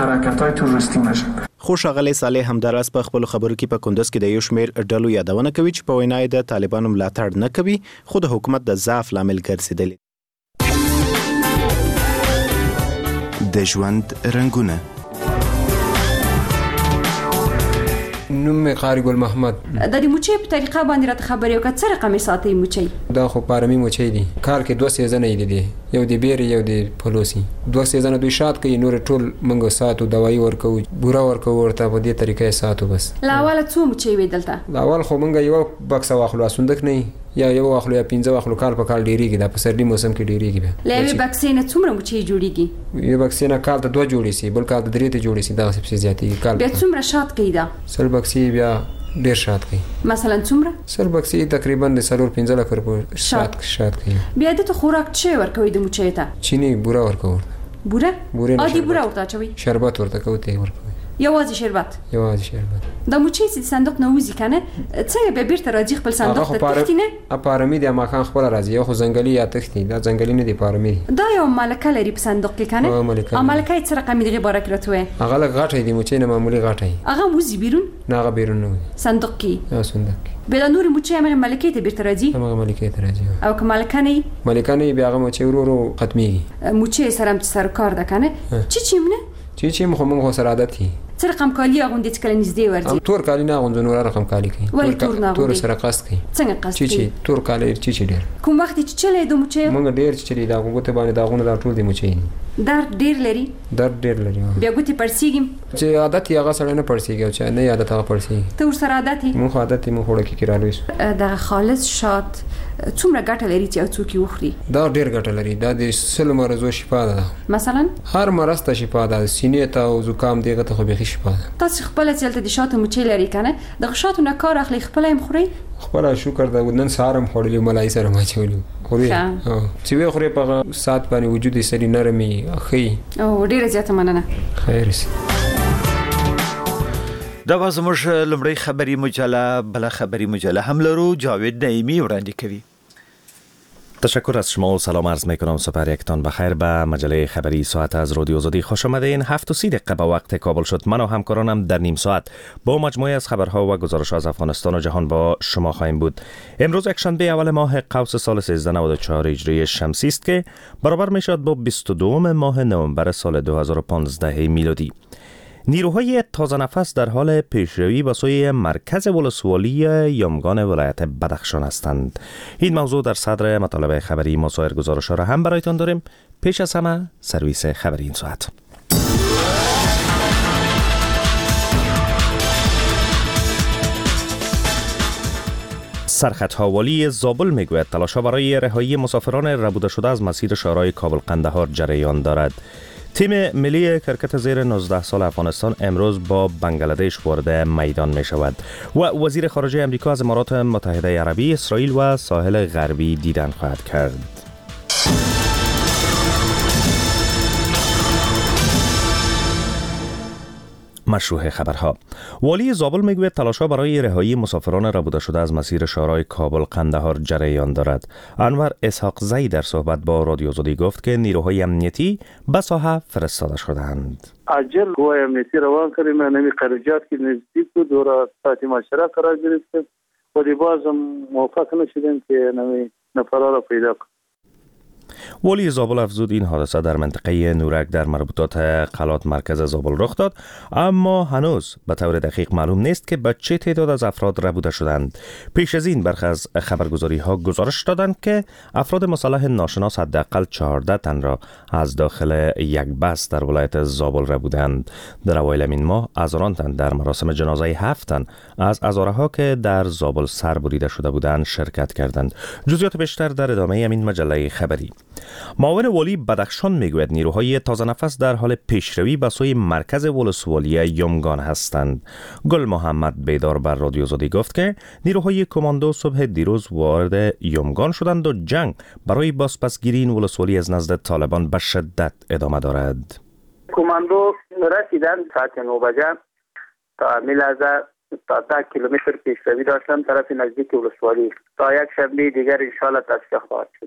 خو ښاغلی صالح همداراز په خپلو خبرو کې په کندوز کې د یو شمېر ډلو یادونه کوي چې په وینا یې د طالبانو ملاتړ نه کوي خو د حکومت د ضعف لامل ګرځېدلي. د ژوند رنګونه. نوم مې قاری ګل محمد. د دې موچي په طریقه باندې راته خبرې وکړه څه رقم ساتي موچي؟ دا خو پارمي موچي دي. کال کې دوه سیزنه یې دي، یو دی بیري یو دی پلوسی. دوه سیزنه دوی شات کوي، نور ټول منګو ساتو، دوايي ورکو، بورا ورکو، ورته په دې طریقې ساتو. بس لا اول څو موچي وې دلته؟ لا اول خو منګه یو بکس واخلو اسوندک نه یا یو واخلو یا پنځه واخلو، کال په کال ډیریږي، دا په سردي موسم کې ډیریږي. لا یو بکس نه څومره موچي جوړیږي؟ یو بکس نه کال ته دوه جوړی سي، بل کال ته درې ته جوړی سي، دا څه زیاتې کال. بیا څومره شات کوي دا؟ سل بکسي بیا ډیر شات کوي. مثلا څومره؟ سل بکسي تقریبا د سلور پنځه لک روپیو شات شات کوي. بیا د خوراک څه ورکوي د موچي ته؟ چینی بورا ورکو. بورا؟ ادي بورا ورته چوي. شربت ورته کوي ورکوي. یوازې شربت یوازې شربت د موچې چې صندوق نه وځي کنه څنګه به بیرته راځي خپل صندوق ته تختینه اپارمی د ما خان خپل راځي یو خو ځنګلي یا تختی دا ځنګلي نه دی پارمی دا یو ملکه لري په صندوق کې کنه ا ملکه یې څه رقم دی غبره کړته هغه غټه دی موچې نه معمولی غټه هغه وځي بیرون نه هغه بیرون نه صندوق کې یا صندوق بل نور موچې هغه ملکه ته بیرته راځي هغه ملکه ته راځي او که ملکه نه ملکه نه بیا هغه موچې ورو ورو ختميږي موچې سره هم سر کار ده کنه چی چیمنه چی چی مخ موږ سره عادت کی څه رقم کالی غوندې چې کله نږدې ورځي تور کالی نه غوندې نور رقم کالی کوي ولې تور نه تور سره قصد کوي څنګه قصد چی چی تور کالی چی چی ډیر کوم وخت چې چلې د موچې موږ ډیر چې لري دا غوته باندې دا غونه دا ټول دی موچې در ډیر لري در ډیر لري بیا ګوتې پړسیږم چې عادت یې هغه سره نه پړسیږي او چې نه عادت هغه پړسیږي ته ور سره عادت یې موږ عادت یې موږ وړو کې کړالو دا خالص شات څومره ګټه لري چې او څوک یې وخوري دا ډیر ګټه لري دا د سل مرزو شفا ده مثلا هر مرز ته شفا ده سینې ته او زکام دیغه ته خو به شفا ده تاسو خپل چلته د شاتو موچې لري کنه د شاتو نه کار اخلي خپل هم خوري خپل شکر دا نن سارم خورلې ملای سره ما چولو خوري چې وی خوري په سات باندې وجود یې سری نرمي اخی او ډیره زیاته مننه خیر سي دا واز موږ لمړی خبري مجله بل خبري مجله هم لرو جاوید نعیمی وړاندې کوي. تشکر از شما و سلام عرض می کنم. سپر یکتان بخیر به مجله خبری ساعت از رادیو آزادی خوش آمدین. هفت و سی دقیقه به وقت کابل شد. من و همکارانم در نیم ساعت با مجموعه از خبرها و گزارش از افغانستان و جهان با شما خواهیم بود. امروز یکشنبه اول ماه قوس سال سیزده نود و چهار هجری شمسی است که برابر می شود با بیست و دو ماه نوامبر سال دو هزار و پانزده میلادی. نیروهای تازه نفس در حال پیشروی به سوی مرکز ولسوالی یامگان ولایت بدخشان هستند. این موضوع در صدر مطالب خبری ما سایر گزارش‌ها را هم برایتان داریم. پیش از همه سرویس خبری این ساعت. سرخط والی زابل میگوید تلاش‌ها برای رهایی مسافران ربوده شده از مسیر شهرهای کابل قندهار جریان دارد. تیم ملی کرکت زیر نوزده سال افغانستان امروز با بنگلادش وارد میدان می شود و وزیر خارجه امریکا از امارات متحده عربی، اسرائیل و ساحل غربی دیدن خواهد کرد. مشروع خبرها. والی زابل میگوید تلاش‌ها برای رهایی مسافران ربوده شده از مسیر شهرهای کابل قندهار جریان دارد. انور اسحاق زی در صحبت با رادیو آزادی گفت که نیروهای امنیتی به ساحه فرستاده شدند. عجل قوای امنیتی روان کردیم، نمی خارجات که نزدیک بود دورا ساعتی معاشره قرار گرفتیم ولی بازم موفق نشدیم که نمی نفرها را پیدا کنیم. والی زابل افزود این حادثه در منطقه نورک در مربوطات قلات مرکز زابل رخ داد، اما هنوز به طور دقیق معلوم نیست که به چه تعداد از افراد ربوده شدند. پیش از این برخی از خبرگزاری ها گزارش دادند که افراد مسلح ناشناس حداقل چهارده تن را از داخل یک بس در ولایت زابل ربودند. در اوایل این ماه هزاران تن در مراسم جنازه هفت تن از ازاره ها که در زابل سر بریده شده بودند شرکت کردند. جزئیات بیشتر در ادامه این مجله خبری. معاون والی بدخشان میگوید نیروهای تازه نفس در حال پیشروی به سوی مرکز ولسوالی یامگان هستند. گل محمد بیدار بر رادیو آزادی گفت که نیروهای کماندو صبح دیروز وارد یامگان شدند و جنگ برای بازپسگیری این ولسوالی از نزد طالبان به شدت ادامه دارد. کماندو رسیدن ساعت نه بجه تا میلازه تا ده کیلومتر پیشروی داشتن طرف نزدیک ولسوالی تا یک شنبه دیگر ان شاء الله تصفیه خواهد شد.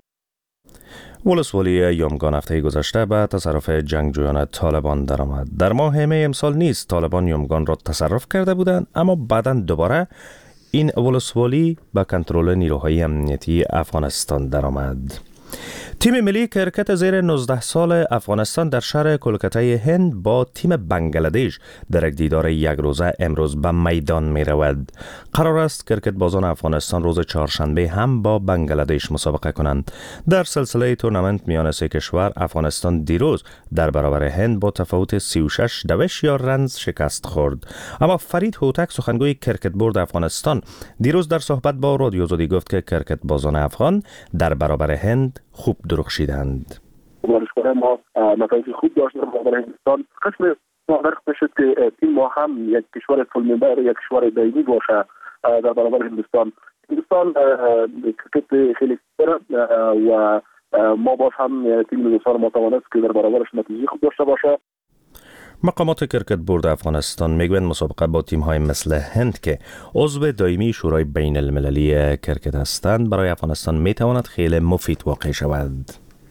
ولسوالی یامگان هفته گذشته به تصرف جنگجویان طالبان درآمد. در ماه می امسال نیز طالبان یامگان را تصرف کرده بودند، اما بعداً دوباره این ولسوالی به کنترل نیروهای امنیتی افغانستان درآمد. تیم ملی کرکت زیر نوزده سال افغانستان در شهر کلکته هند با تیم بنگلادش در یک دیدار یک روزه امروز به میدان می رود. قرار است کرکت بازان افغانستان روز چهارشنبه هم با بنگلادش مسابقه کنند. در سلسله تورنمنت میان سه کشور افغانستان دیروز در برابر هند با تفاوت سی و شش دوش یا رنز شکست خورد. اما فرید هوتک سخنگوی کرکت بورد افغانستان دیروز در صحبت با رادیو آزادی گفت که کرکت بازان افغان در برابر هند خوب درخشیدند. ورزشکاران ما نتایج خوب داشتن برابر هندوستان. قسم معرف نشد که تیم ما هم یک کشور فول ممبر یک کشور دائمی باشه در برابر هندوستان. هندوستان کرکت خیلی داره و ما باز هم تیم هندوستان ما توانست که در برابرش نتیجه خوب داشته باشه. مقامات کرکت بورد افغانستان میگویند مسابقه با تیم‌های مثل هند که عضو دائمی شورای بین المللی کرکت هستند برای افغانستان میتواند خیلی مفید واقع شود.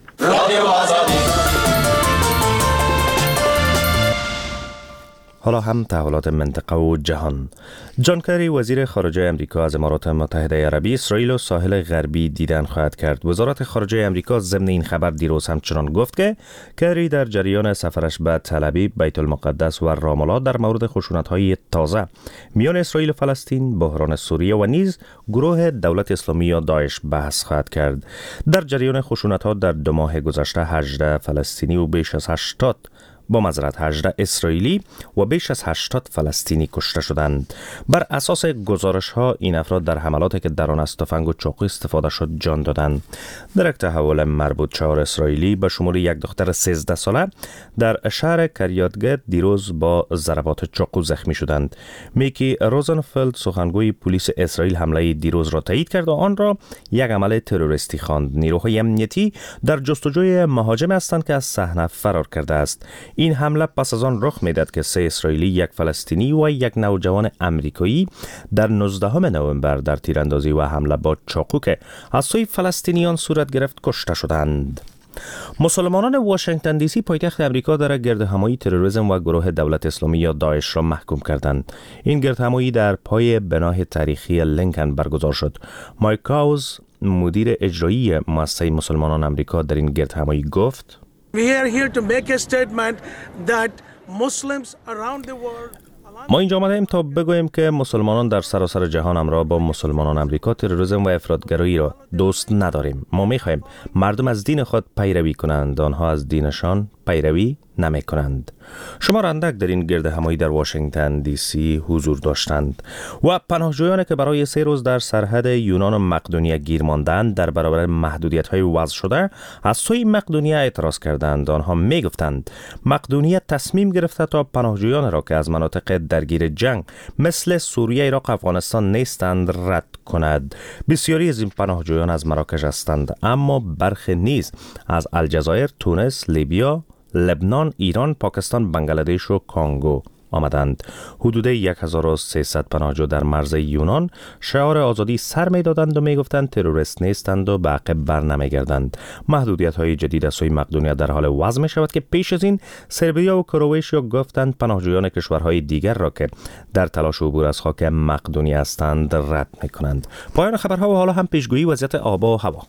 حالا هم تحولات منطقه و جهان. جان کری وزیر خارجه امریکا از امارات متحده عربی اسرائیل و ساحل غربی دیدن خواهد کرد. وزارت خارجه امریکا ضمن این خبر دیروز همچنان گفت که کری در جریان سفرش به تل ابیب، بیت المقدس و رام الله در مورد خشونت‌های تازه میان اسرائیل و فلسطین، بحران سوریه و نیز گروه دولت اسلامی یا داعش بحث خواهد کرد. در جریان خشونت‌ها در دو ماه گذشته هجده فلسطینی و بیش از هشتاد با معذرت هجده اسرائیلی و بیش از هشتاد فلسطینی کشته شدند. بر اساس گزارش ها این افراد در حملاتی که در آن از تفنگ و چاقو استفاده شد جان دادند. در یک تحول مربوط چهار اسرائیلی به شمول یک دختر سیزده ساله در شهر کریات دیروز با ضربات چاقو زخمی شدند. میکی روزنفلد سخنگوی پلیس اسرائیل حمله دیروز را تایید کرد و آن را یک عمل تروریستی خواند. نیروهای امنیتی در جستجوی مهاجم هستند که از صحنه فرار کرده است. این حمله پس از آن رخ میداد که سه اسرائیلی، یک فلسطینی و یک نوجوان امریکایی در نوزدهم نوامبر در تیراندازی و حمله با چاقو که از سوی فلسطینیان صورت گرفت کشته شدند. مسلمانان واشنگتن دی سی پایتخت امریکا در گردهمایی تروریسم و گروه دولت اسلامی یا داعش را محکوم کردند. این گردهمایی در پای بنای تاریخی لینکن برگزار شد. مایک کاوز، مدیر اجرایی مؤسسه مسلمانان امریکا، در این گردهمایی گفت: We are here to make a statement that Muslims around the world ما اینجا آمدیم تا بگوییم که مسلمانان در سراسر جهان همراه با مسلمانان امریکا تروریسم و افراطگرایی را دوست نداریم. ما می‌خواهیم مردم از دین خود پیروی کنند، آنها از دینشان پیروی نمی کنند. شمار اندک در این گرد همایی در واشنگتن دی سی حضور داشتند و پناهجویانی که برای سه روز در سرحد یونان و مقدونیه گیر ماندند در برابر محدودیت‌های وضع شده از سوی مقدونیه اعتراض کردند. آنها می گفتند مقدونیه تصمیم گرفته تا پناهجویان را که از مناطق درگیر جنگ مثل سوریه، عراق، افغانستان نیستند رد کند. بسیاری از این پناهجویان از مراکش هستند، اما برخی نیز از الجزایر، تونس، لیبیا، لبنان، ایران، پاکستان، بنگلادش و کانگو آمدند. حدود هزار و سیصد پناهجو در مرز یونان شعار آزادی سر می دادند و می گفتند تروریست نیستند و به عقب بر نمی گردند. محدودیت های جدید از سوی مقدونیه در حال وضع می شود که پیش از این سربیا و کرواتیا گفتند پناهجویان کشورهای دیگر را که در تلاش عبور از خاک مقدونیه هستند رد می کنند. پایان خبرها و حالا هم پیشگویی وضعیت آب و هوا.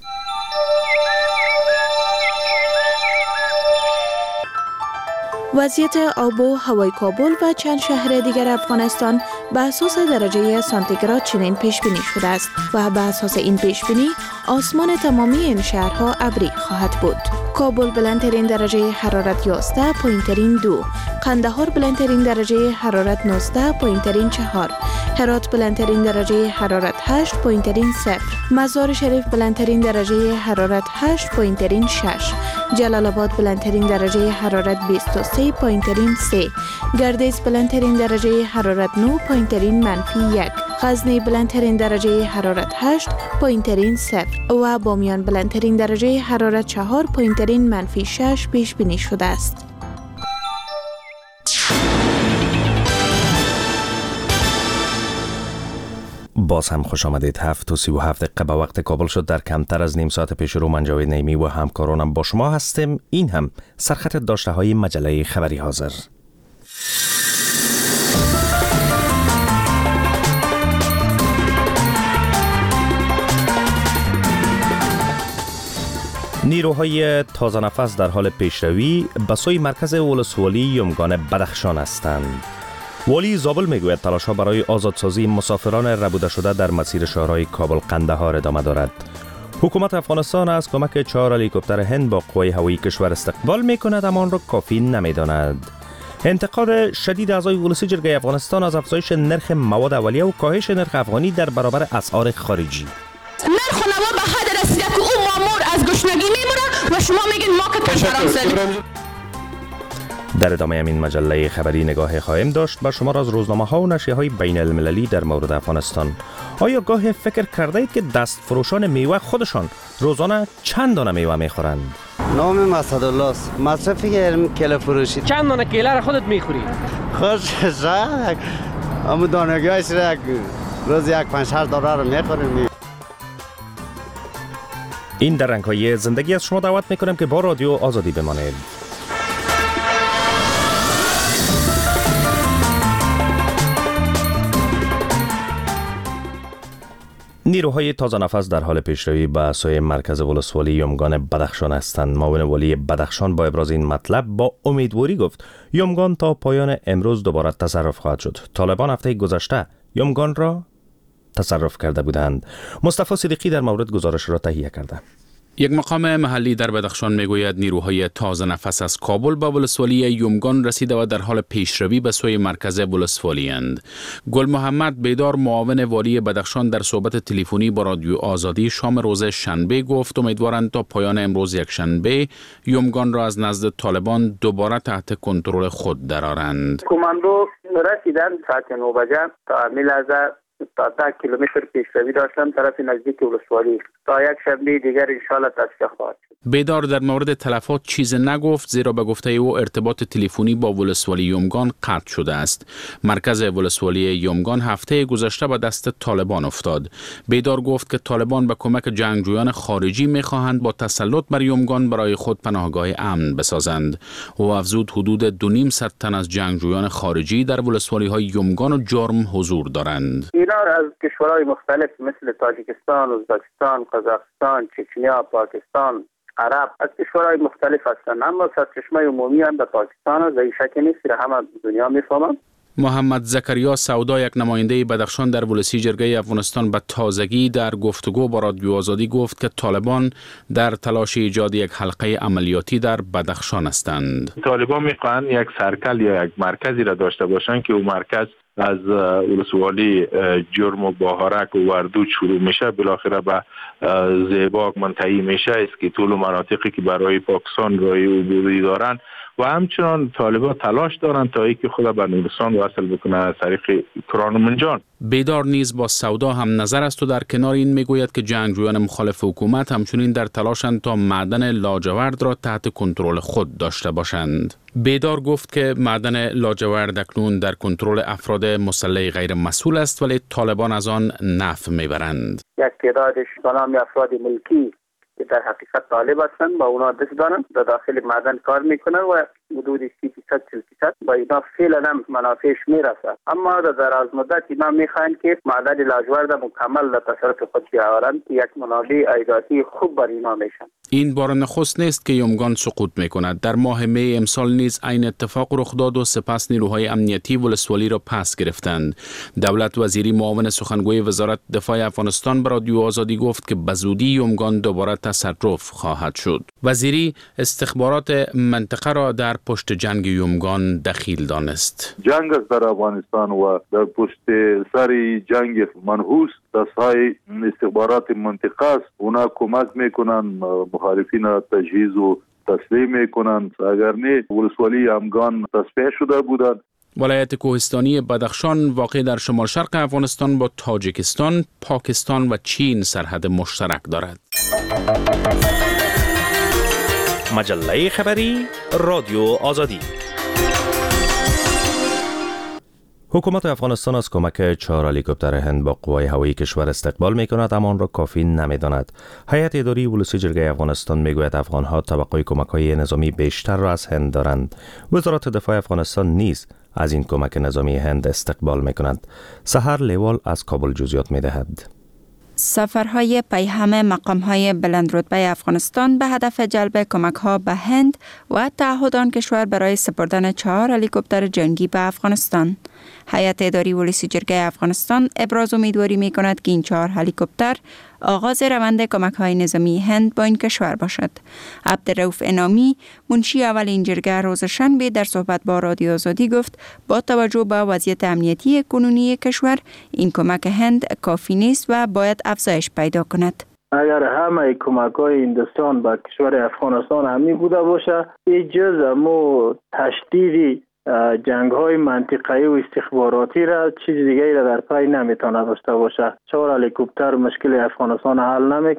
وضعیت آب و هوای کابل و چند شهر دیگر افغانستان به اساس درجه سانتیگراد چنین پیش بینی شده است و به اساس این پیش بینی آسمان تمامی این شهرها ابری خواهد بود. کابل بلندترین درجه حرارت یازده، پایینترین دو، قندهار بلندترین درجه حرارت نوزده، پایینترین چهار، هرات بلندترین درجه حرارت هشت، پایینترین صفر، مزار شریف بلندترین درجه حرارت هشت، پایینترین شش، جلال آباد بلندترین درجه حرارت بیست و سه، پایینترین سه، گردیز بلندترین درجه حرارت نه، پایینترین منفی یک، غزنی بلندترین درجه حرارت هشت، پایینترین صفر و بامیان بلندترین درجه حرارت چهار، پایینترین منفی شش پیش بینی شده است. باز هم خوش آمدید. هفت و سی و هفت دقیقه به وقت کابل شد. در کمتر از نیم ساعت پیش رو من جاوید نعیمی و همکارانم با شما هستیم. این هم سرخط داشته های مجله خبری حاضر. نیروهای تازه نفس در حال پیشروی به سوی مرکز ولسوالی یمگان بدخشان هستند. والی زابل میگوید تلاش‌ها برای آزادسازی مسافران ربوده شده در مسیر شهرهای کابل قندهار ادامه دارد. حکومت افغانستان از کمک چهار هلیکوپتر هند با قوای هوایی کشور استقبال میکند، اما آن را کافی نمیداند. انتقاد شدید اعضای ولسی جرگه افغانستان از افزایش نرخ مواد اولیه و کاهش نرخ افغانی در برابر اسعار خارجی. نرخ نوا به حد رسیده که اون مامور از گشنگی میمونه و شما میگین ما که کنفرانس. در ادامه همین مجله خبری نگاه خواهیم داشت بر شما از روزنامه ها و نشریه های بین المللی در مورد افغانستان. آیا گاه فکر کرده اید که دست فروشان میوه خودشان روزانه چند دانه میوه میخورند؟ نام اسدالله است. مصرفی علم کله فروشی. چند دانه کیله را خودت میخوری؟ خوش شک. اما دانگیش را روز یک پنج شش دلار رو میخوریم. این در رنگ‌های زندگی از شما دعوت میکنم که با رادیو آزادی بمانید. نیروهای تازه نفس در حال پیشروی به سوی مرکز ولسوالی یومگان بدخشان هستند. معاون والی بدخشان با ابراز این مطلب با امیدواری گفت یومگان تا پایان امروز دوباره تصرف خواهد شد. طالبان هفته گذشته یومگان را تصرف کرده بودند. مصطفی صدیقی در مورد گزارش را تهیه کرده. یک مقام محلی در بدخشان میگوید نیروهای تازه نفس از کابل به ولسوالی یومگان رسیده و در حال پیشروی به سوی مرکز ولسوالی اند. گل محمد بیدار معاون والی بدخشان در صحبت تلفنی با رادیو آزادی شام روز شنبه گفت امیدوارند تا پایان امروز یک شنبه یومگان را از نزد طالبان دوباره تحت کنترل خود درآورند. کماندو رسیدند ساعت نه بجه تا میلازه تا ده کیلومتر پیشروی داشتن طرف نزدیک ولسوالی تا یک شنبه دیگر انشالله تصفیه خواهد شد. بیدار در مورد تلفات چیز نگفت زیرا به گفته او ارتباط تلفنی با ولسوالی یومگان قطع شده است. مرکز ولسوالی یومگان هفته گذشته به دست طالبان افتاد. بیدار گفت که طالبان به کمک جنگجویان خارجی می‌خواهند با تسلط بر یومگان برای خود پناهگاه امن بسازند. او افزود حدود دو نیم صد تن از جنگجویان خارجی در ولسوالی‌های یومگان و جرم حضور دارند. اینا از کشورهای مختلف مثل تاجیکستان، ازبکستان، قزاقستان، چچنیا، پاکستان، عرب از کشورهای مختلف هستند، اما سرچشمه عمومی هم به پاکستان است و این شک نیست که همه دنیا میفهمند. محمد زکریا سودا یک نماینده بدخشان در ولسی جرگه افغانستان به تازگی در گفتگو با رادیو آزادی گفت که طالبان در تلاش ایجاد یک حلقه عملیاتی در بدخشان هستند. طالبان میخواهند یک سرکل یا یک مرکزی را داشته باشند که اون مرکز از ولسوالی جرم و باهرک و وردوج شروع میشه بالاخره به زیباک منتهی میشه است که طول مناطقی که برای پاکستان رای عبوری دارن و همچنان طالبان تلاش دارند تا اینکه خود به نورستان وصل بکنه از طریق کرانمنجان. بیدار نیز با سودا هم نظر است و در کنار این میگوید که جنگجویان مخالف حکومت همچنین در تلاشند تا معدن لاجورد را تحت کنترل خود داشته باشند. بیدار گفت که معدن لاجورد اکنون در کنترل افراد مسلح غیر مسئول است ولی طالبان از آن نفع میبرند. یک تعدادش به نام افراد ملکی که در حقیقت طالب هستند با اونا دست دارن در داخل معدن کار میکنن و حدود سی درصد چهل درصد با اینا فعلا هم منافعش میرسه، اما در دراز مدت اینا میخواهند که معدن لاجورد مکمل در تصرف خود بیاورند که یک منابع عایداتی خوب بر اینا میشن. این بار نخست نیست که یومگان سقوط میکند. در ماه می امسال نیز عین اتفاق رخ داد و سپس نیروهای امنیتی ولسوالی را پس گرفتند. دولت وزیری معاون سخنگوی وزارت دفاع افغانستان به رادیو آزادی گفت که به زودی یومگان دوباره تصرف خواهد شد. وزیری استخبارات منطقه را در پشت جنگ یومگان دخیل دانست. جنگ است در افغانستان و در پشت سر جنگ منحوس دستهای استخبارات منطقه است. اونا کمک میکنن مخالفین را تجهیز و تسلیم میکنن، اگر نه ولسوالی یومگان تصفیه شده بودند. ولایت کوهستانی بدخشان واقع در شمال شرق افغانستان با تاجیکستان، پاکستان و چین سرحد مشترک دارد. مجله خبری رادیو آزادی. حکومت افغانستان از کمک چهار هلیکوپتر هند با قوای هوایی کشور استقبال می‌کند اما آن را کافی نمی‌داند. هیئت اداری ولسی جرگه افغانستان می‌گوید افغان‌ها توقع کمک‌های نظامی بیشتر را از هند دارند. وزارت دفاع افغانستان نیز از این کمک نظامی هند استقبال می‌کند. سحر لیوال از کابل جزئیات می‌دهد. سفرهای پیهم مقام‌های بلندرتبه افغانستان به هدف جلب کمک‌ها به هند و تعهد آن کشور برای سپردن چهار هلیکوپتر جنگی به افغانستان. هیئت اداری ولسی جرگه افغانستان ابراز امیدواری می‌کند که این چهار هلیکوپتر آغاز روند کمک‌های نظامی هند با این کشور باشد. عبدالرؤوف انامی منشی اول این جرگه روز شنبه در صحبت با رادیو آزادی گفت با توجه به وضعیت امنیتی کنونی کشور این کمک هند کافی نیست و باید افزایش پیدا کند. اگر همه کمک‌های هندوستان به کشور افغانستان همی بوده باشه، این جز مو تشدید جنگ‌های منطقه‌ای و استخباراتی را چیز دیگری را در پی نمیتونه داشته باشه. چهار هلیکوپتر مشکل افغانستان حل نمیکنه.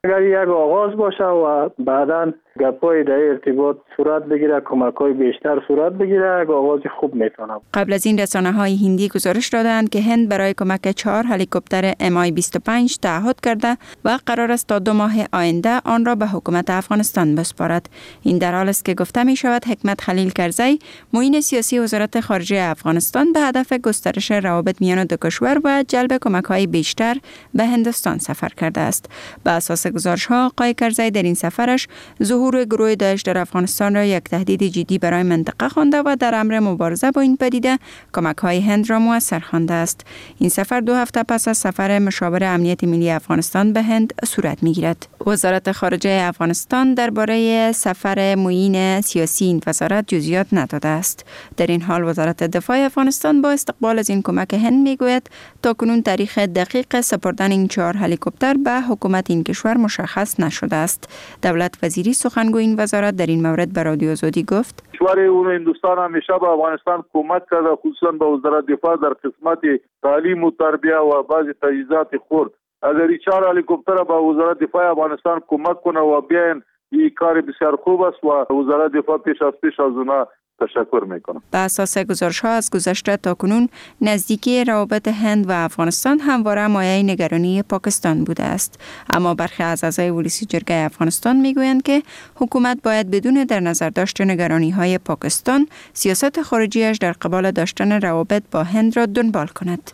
اگر یک آغاز باشه و بعداً گپای در ارتباط صورت بگیره، کمک‌های بیشتر صورت بگیره، یک آغاز خوب میتونه. قبل از این رسانه‌های هندی گزارش دادند که هند برای کمک چهار هلیکوپتر ام آی بیست و پنج تعهد کرده و قرار است تا دو ماه آینده آن را به حکومت افغانستان بسپارد. این در حالی است که گفته می شود حکمت خلیل کرزی، معین سیاسی وزارت خارجه افغانستان، به هدف گسترش روابط میان دو کشور و جلب کمک‌های بیشتر به هندوستان سفر کرده است. به اساس گزارش‌ها، آقای کرزی در این سفرش ظهور گروه داعش در افغانستان را یک تهدید جدی برای منطقه خوانده و در امر مبارزه با این پدیده کمک‌های هند را مؤثر خوانده است. این سفر دو هفته پس از سفر مشاور امنیت ملی افغانستان به هند صورت می‌گیرد. وزارت خارجه افغانستان درباره سفر معین سیاسی این وزارت جزئیات نداده است. در این حال وزارت دفاع افغانستان با استقبال از این کمک هند میگوید تاکنون تاریخ دقیق سپردن این چهار هلیکوپتر به حکومت این کشور مشخص نشده است. دولت وزیری سخنگوی این وزارت در این مورد به رادیو آزادی گفت: کشور اون هندوستان همیشه به افغانستان کمک کرده، خصوصا به وزارت دفاع در قسمت تعلیم و تربیه و بعضی تجهیزات خرد. اگر این چهار هلیکوپتر به وزارت دفاع افغانستان کمک کنه و بیاین، این کار بسیار خوب است و وزارت دفاع پیش از پیش از اونا تشکر میکنم. به اساس گزارش‌ها از گذشته تا کنون نزدیکی روابط هند و افغانستان همواره مایه نگرانی پاکستان بوده است. اما برخی از اعضای ولسی جرگه افغانستان میگویند که حکومت باید بدون در نظر داشت نگرانی‌های پاکستان سیاست خارجیش در قبال داشتن روابط با هند را دنبال کند.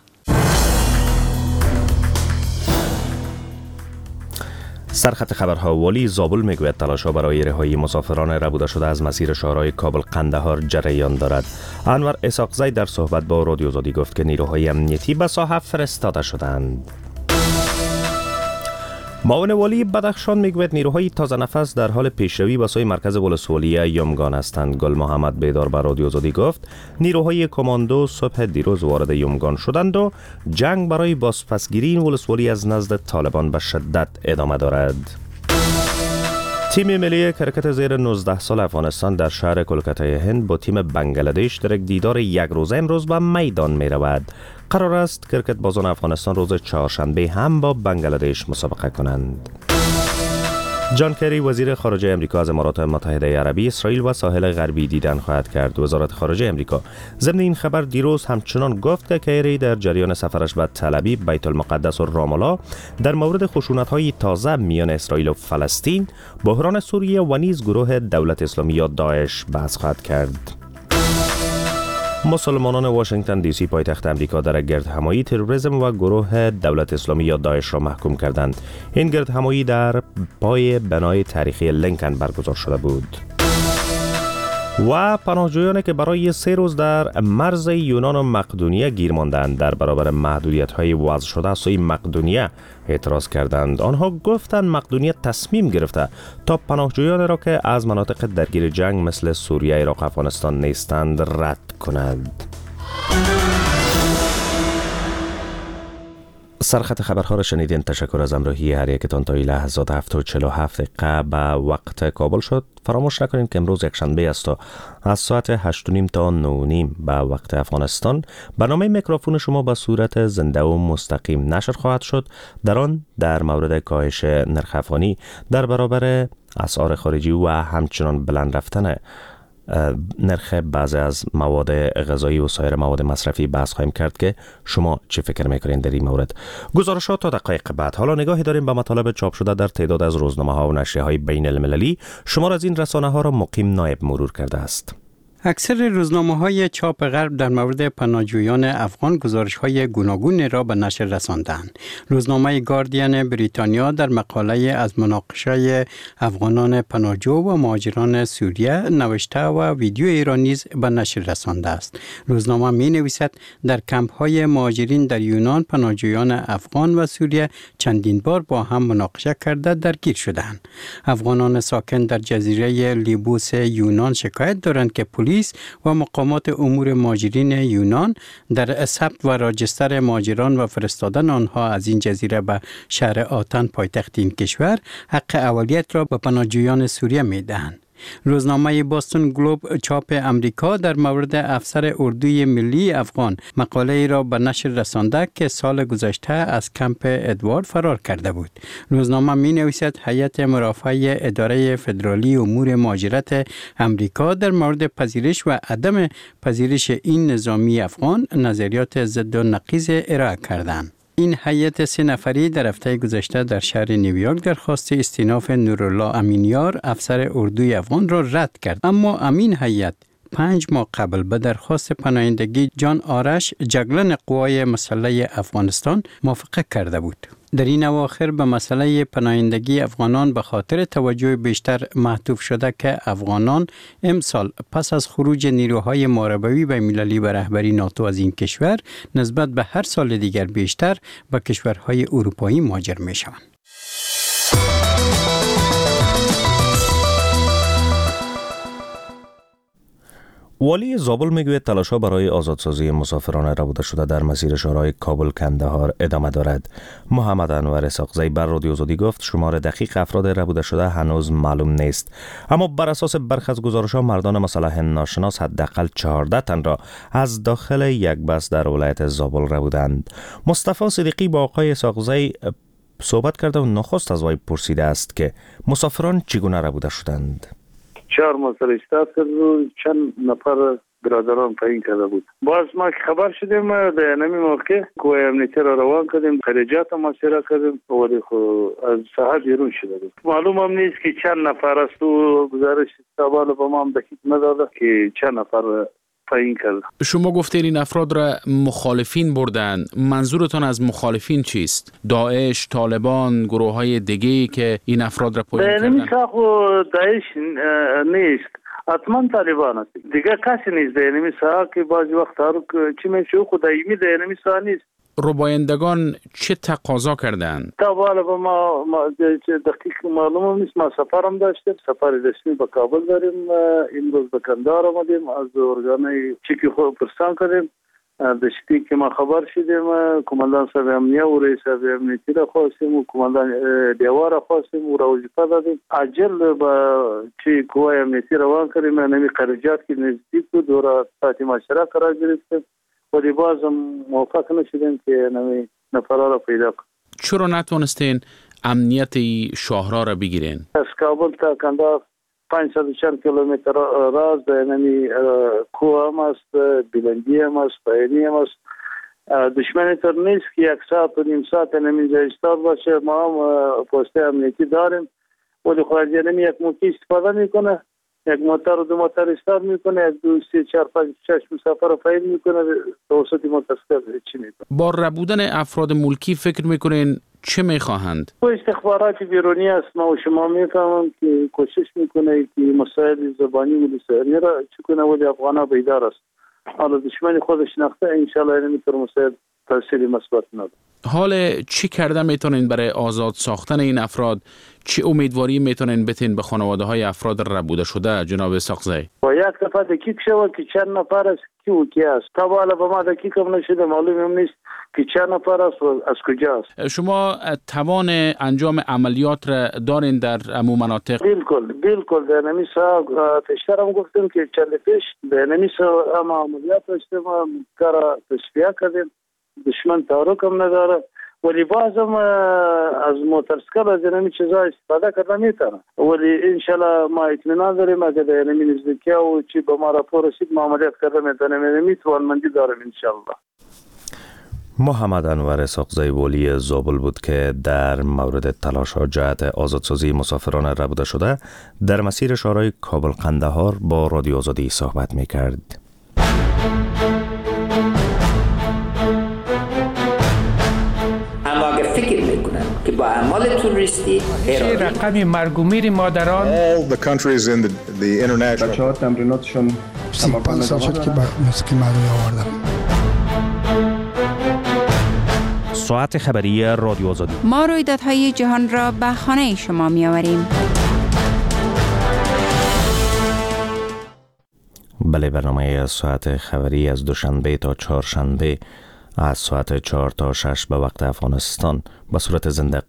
سرخط خبرها والی زابل میگوید تلاش‌ها برای رهایی مسافران ربوده شده از مسیر شهرهای کابل قندهار جریان دارد. انور اسحاقزی در صحبت با رادیو آزادی گفت که نیروهای امنیتی به ساحه فرستاده شدند. معاون والی بدخشان میگوید نیروهای تازه نفس در حال پیشروی به سوی مرکز ولسوالی یمگان هستند. گل محمد بیدار به رادیو آزادی گفت نیروهای کماندو صبح دیروز وارد یمگان شدند و جنگ برای بازپسگیری این ولسوالی از نزد طالبان به شدت ادامه دارد. تیم ملی کرکت زیر نوزده سال افغانستان در شهر کلکته هند با تیم بنگلادش در یک دیدار یک روزه امروز به میدان می رود. قرار است کرکت بازان افغانستان روز چهارشنبه هم با بنگلادش مسابقه کنند. جان کری وزیر خارجه امریکا از امارات متحده عربی، اسرائیل و ساحل غربی دیدن خواهد کرد. وزارت خارجه امریکا ضمن این خبر دیروز همچنان گفت که کری در جریان سفرش به تل ابیب، بیت المقدس و رام الله در مورد خشونت‌های تازه میان اسرائیل و فلسطین، بحران سوریه و نیز گروه دولت اسلامی یا داعش بحث خواهد کرد. مسلمانان واشنگتن دی سی پایتخت امریکا در گردهمایی تروریسم و گروه دولت اسلامی یا داعش را محکوم کردند. این گردهمایی در پای بنای تاریخی لینکن برگزار شده بود. و پناهجویانی که برای سه روز در مرز یونان و مقدونیه گیر ماندند در برابر محدودیت‌های وضع شده از سوی مقدونیه اعتراض کردند. آنها گفتند مقدونیه تصمیم گرفته تا پناهجویان را که از مناطق درگیر جنگ مثل سوریه، عراق، افغانستان نیستند رد کند. سرخط خبرها را شنیدین. تشکر از همراهی هر یکتان تا این لحظات. هفت و چهل و هفت دقیقه به وقت کابل شد. فراموش نکنید که امروز یک شنبه است و از ساعت هشت و نیم تا نه و نیم به وقت افغانستان برنامه میکروفون شما به صورت زنده و مستقیم نشر خواهد شد. در آن در مورد کاهش نرخ افغانی در برابر اسعار خارجی و همچنان بلند رفتن نرخ بعضی از مواد غذایی و سایر مواد مصرفی بحث خواهیم کرد که شما چه فکر میکنین در این مورد. گزارشات تا دقایق بعد. حالا نگاهی داریم به مطالب چاپ شده در تعداد از روزنامه‌ها و نشریه‌های بین المللی. شمار از این رسانه‌ها را مقیم نایب مرور کرده است. اکثر روزنامه‌های چاپ غرب در مورد پناهجویان افغان گزارش‌های گوناگون را به نشر رساندند. روزنامه گاردین بریتانیا در مقاله از مناقشه افغانان پناهجو و مهاجران سوریه نوشته و ویدیویی را نیز به نشر رسانده است. روزنامه می‌نویسد در کمپ‌های مهاجرین در یونان پناهجویان افغان و سوریه چندین بار با هم مناقشه کرده درگیر شدند. افغانان ساکن در جزیره لیبوس یونان شکایت دارند که پلیس و مقامات امور مهاجرین یونان در ثبت و راجستر مهاجران و فرستادن آنها از این جزیره به شهر آتن پایتخت این کشور حق اولیت را به پناهجویان سوریه می‌دهند. روزنامه باستون گلوب چاپ امریکا در مورد افسر اردوی ملی افغان مقاله را به نشر رسانده که سال گذشته از کمپ ادوارد فرار کرده بود. روزنامه می نویسد هیئت مرافعه اداره فدرالی امور مهاجرت امریکا در مورد پذیرش و عدم پذیرش این نظامی افغان نظریات ضد و نقیض ارائه کردند. این هیئت سه نفری در هفته گذشته در شهر نیویورک درخواست استیناف نورالله امینیار افسر اردوی افغان را رد کرد، اما امین هیئت پنج ماه قبل به درخواست پناهندگی جان آرش جگلن قوای مسلح افغانستان موافقت کرده بود. در این اواخر به مسئله پناهندگی افغانان به خاطر توجه بیشتر محتوب شده که افغانان امسال پس از خروج نیروهای ماربوی بین المللی به رهبری ناتو از این کشور نسبت به هر سال دیگر بیشتر به کشورهای اروپایی مهاجر می شوند. والی زابل میگوید تلاش‌ها برای آزادسازی مسافران ربوده شده در مسیر شورای کابل کندهار ادامه دارد. محمد انور ساقزی بر رادیو آزادی گفت شمار دقیق افراد ربوده شده هنوز معلوم نیست، اما بر اساس برخی از گزارش‌ها مردان مسلح ناشناس حداقل چهارده تن را از داخل یک بس در ولایت زابل ربودند. مصطفی صدیقی با آقای ساقزی صحبت کرده و نخست از وی پرسیده است که مسافران چگونه ربوده شدند. چهار مسئله استاد کرد و چند نفر برادران پایین کرده بود. باز ما که خبر شدیم در نمی موقع کوه امنیتی را روان کردیم، خریجات هم مسیره کردیم ولی خو از ساحه بیرون شده بود. معلوم هم نیست که چند نفر است و گزارش استقبال با ما هم دقیق نداده که چند نفر پایین کرد. شما گفتین این افراد را مخالفین بردن، منظورتان از مخالفین چیست؟ داعش، طالبان، گروه های دیگه‌ای که این افراد را پایین کردن؟ به نمیساق و داعش نیست، حتما طالبان است. دیگه کسی نیست در نمیساق که بعضی وقت هر چی میشه خدایمی در نمیساق نیست. ربایندگان چه تقاضا کردند؟ تا بالا با ما, ما دقیق معلوم نیست. ما سفرم داشتیم، سفر رسمی به کابل داریم، امروز به کندهار آمدیم، از ارگانهای چکی خود پرسان کردیم. دشتی که ما خبر شدیم کماندان صاحب امنیه و رئیس صاحب امنیتی را خواستیم و کماندان دیوار را خواستیم و را وظیفه دادیم عجل با چی قوای امنیتی روان کردیم. نمی خارجات که نزدیک بود و را ساعت معاشره قرار گرفتیم ولی باز هم موفق نشدیم که نمی نفرها را پیدا کنیم. چرا نتونستین امنیت شاهرا را بگیرین؟ از کابل تا کندهار پانصد و چند کیلومتر راز نمی کوه هم است، بلندی هم است، پایینی هم است. دشمنی تر نیست که یک ساعت و نیم ساعت نمی ایستاد باشه. ما هم پوسته امنیتی داریم ولی خارجی نمی یک موتی استفاده میکنه، یک موتر و دو موتر استاد میکنه، یک دو سی چهار پنج شش مسافر رو پایین میکنه، توسط متاسکر چی میکنه. با ربودن افراد ملکی فکر میکنین چه میخواهند؟ و استخبارات بیرونی است. ما و شما میفهمم که کوشش میکنه که مسائل زبانی و لسانی را چکنه ولی افغانا بیدار است. حالا دشمن خودش نخته انشالله نمیتونه مسائل تاثیری مثبت نداره. حال چی کرده میتونین برای آزاد ساختن این افراد؟ چه امیدواری میتونین بتین به خانواده های افراد ربوده شده جناب ساقزی؟ با یک دفعه دقیق شود که چند نفر است کی و کی است. تا بالا به ما دقیق هم نشده، معلوم هم نیست که چند نفر است و از کجا است. شما توان انجام عملیات را دارین در امو مناطق؟ بالکل بالکل. در نمیسا پیشتر هم گفتیم که چند پیش در نمیسا اما عملیات داشتیم، کار تشفیه کردیم، دشمن تحرک هم نداره ولی بازم از موترسکل از اینمی چیزا استفاده کرده میتونه ولی انشالله ما اطمینان داریم اگر در اینمی نزدیکی و چی به ما راپور رسید ما عملیات کرده میتونه میتوانمندی داریم انشالله. محمد انور ساقزی والی زابل بود که در مورد تلاش‌ها جهت آزادسازی مسافران ربوده شده در مسیر شورای کابل قندهار با رادیو آزادی صحبت میکرد. که با اعمال توریستی رقم مرگ و میر مادران all the countries in the, the international بچه‌ها تمریناتشون پنج سال شد که موسیقی مردمی آوردم. ساعت خبری رادیو آزادی. ما رویدادهای جهان را به خانه شما می آوریم. بله، برنامه ساعت خبری از دوشنبه تا چهارشنبه از ساعت چهار تا شش به وقت افغانستان به صورت زنده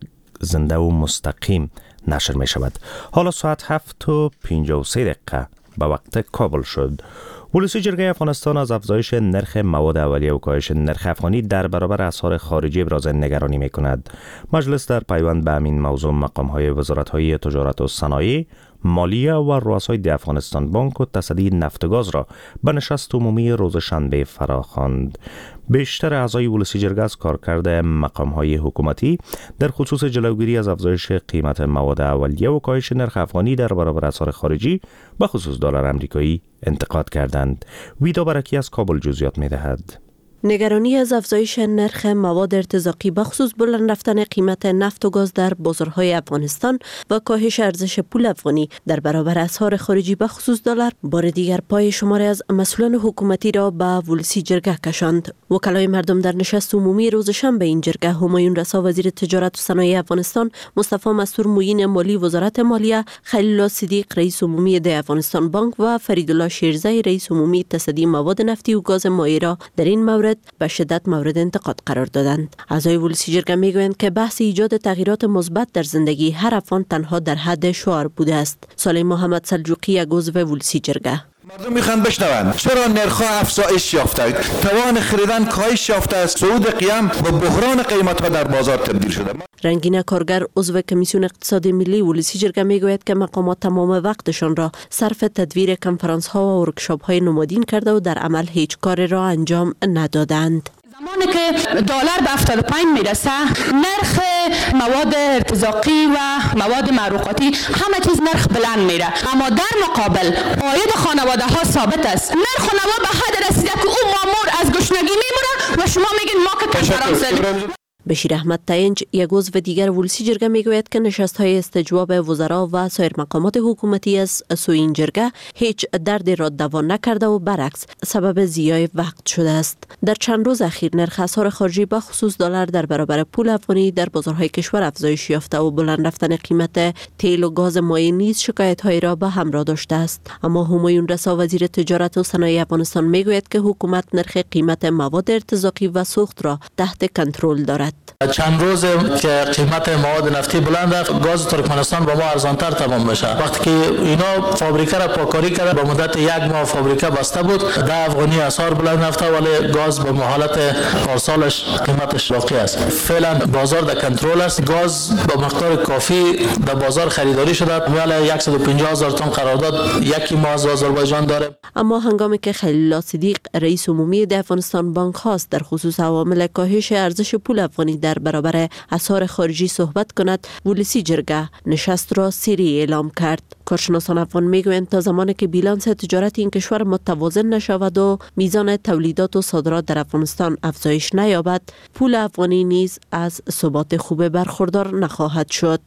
زنده و مستقیم نشر می شود. حالا ساعت هفت و پنجاه و سه دقیقه به وقت کابل شد. ولسی جرگه افغانستان از افزایش نرخ مواد اولیه و کاهش نرخ افغانی در برابر اسعار خارجی ابراز نگرانی می کند. مجلس در پیوند به همین موضوع مقام‌های وزارت‌های تجارت و صنایع، مالیه و رؤسای ده افغانستان بانک و تصدی نفت و گاز را به نشست عمومی روز شنبه فراخواند. بیشتر اعضای ولسی جرگه از کارکرد مقام‌های حکومتی در خصوص جلوگیری از افزایش قیمت مواد اولیه و کاهش نرخ افغانی در برابر اسعار خارجی به خصوص دلار آمریکایی انتقاد کردند. ویدا برکی از کابل جزئیات می‌دهد. نگرانی از افزایش نرخ مواد ارتزاقی بخصوص بلند رفتن قیمت نفت و گاز در بازارهای افغانستان و کاهش ارزش پول افغانی در برابر اسعار خارجی بخصوص دلار بار دیگر پای شماری از مسئولان حکومتی را به ولسی جرگه کشاند. وکلای مردم در نشست عمومی روز شنبه این جرگه همایون رسا وزیر تجارت و صنایع افغانستان، مصطفی مستور معین مالی وزارت مالیه، خلیل الله صدیق رئیس عمومی ده افغانستان بانک و فریدالله شیرزی رئیس عمومی تصدی مواد نفتی و گاز مایع را در این مورد به شدت مورد انتقاد قرار دادند. اعضای ولسی جرگه میگویند که بحث ایجاد تغییرات مثبت در زندگی هر افغان تنها در حد شعار بوده است. سالم محمد سلجوقی یک عضو ولسی جرگه: مردم میخوان بشنوند چرا نرخ‌ها افزایش یافته است، توان خریدن کاهش یافته است، صعود قیام و بحران قیمت‌ها در بازار تبدیل شده. رنگین کارگر عضو کمیسیون اقتصادی ملی ولسی جرگه میگوید که مقامات تمام وقتشان را صرف تدویر کنفرانس‌ها و ورکشاپ‌های نمادین کرده و در عمل هیچ کار را انجام ندادند. زمانی که دلار به هفتاد و پنج میرسه، نرخ مواد ارتزاقی و مواد معروقاتی همه چیز نرخ بلند میره، اما در مقابل عاید خانواده ها ثابت است. نرخ و نوا به حد رسیده که اون مامور از گشنگی میمونه و شما میگین ما که کنفرانس. بشیر احمد تاینج یک عضو دیگر ولسی جرگه میگوید که نشست‌های استجواب وزرا و سایر مقامات حکومتی از سوی این جرگه هیچ دردی را دوا نکرده و برعکس سبب ضیاع وقت شده است. در چند روز اخیر نرخ اسعار خارجی به خصوص دلار در برابر پول افغانی در بازارهای کشور افزایش یافته و بلند رفتن قیمت تیل و گاز مایع نیز شکایت‌های را به همراه داشته است. اما همایون رسا وزیر تجارت و صنایع افغانستان میگوید که حکومت نرخ قیمت مواد ارتزاقی و سوخت را تحت کنترل دارد. چند روز که قیمت مواد نفتی بلند است، گاز ترکمنستان با ما ارزانتر تمام میشه. وقتی که اینا فابریکه را پاکاری کرده، با مدت یک ماه فابریکه بسته بود، ده افغانی اسعار بلند رفته، ولی گاز به حالت پارسالش قیمتش باقی است. فعلا بازار در کنترل است، گاز با مقدار کافی در بازار خریداری شده، ولی صد و پنجاه هزار تن قرارداد یکی ماه از آذربایجان داره. اما هنگامی که خلیل الله صدیق رئیس عمومی ده افغانستان بانک خواست در خصوص عوامل کاهش ارزش پول افغانی در برابر اسعار خارجی صحبت کند، ولسی جرگه نشست را سری اعلام کرد. کارشناسان افغان میگویند تا زمانی که بیلانس تجارت این کشور متوازن نشود و میزان تولیدات و صادرات در افغانستان افزایش نیابد، پول افغانی نیز از ثبات خوب برخوردار نخواهد شد.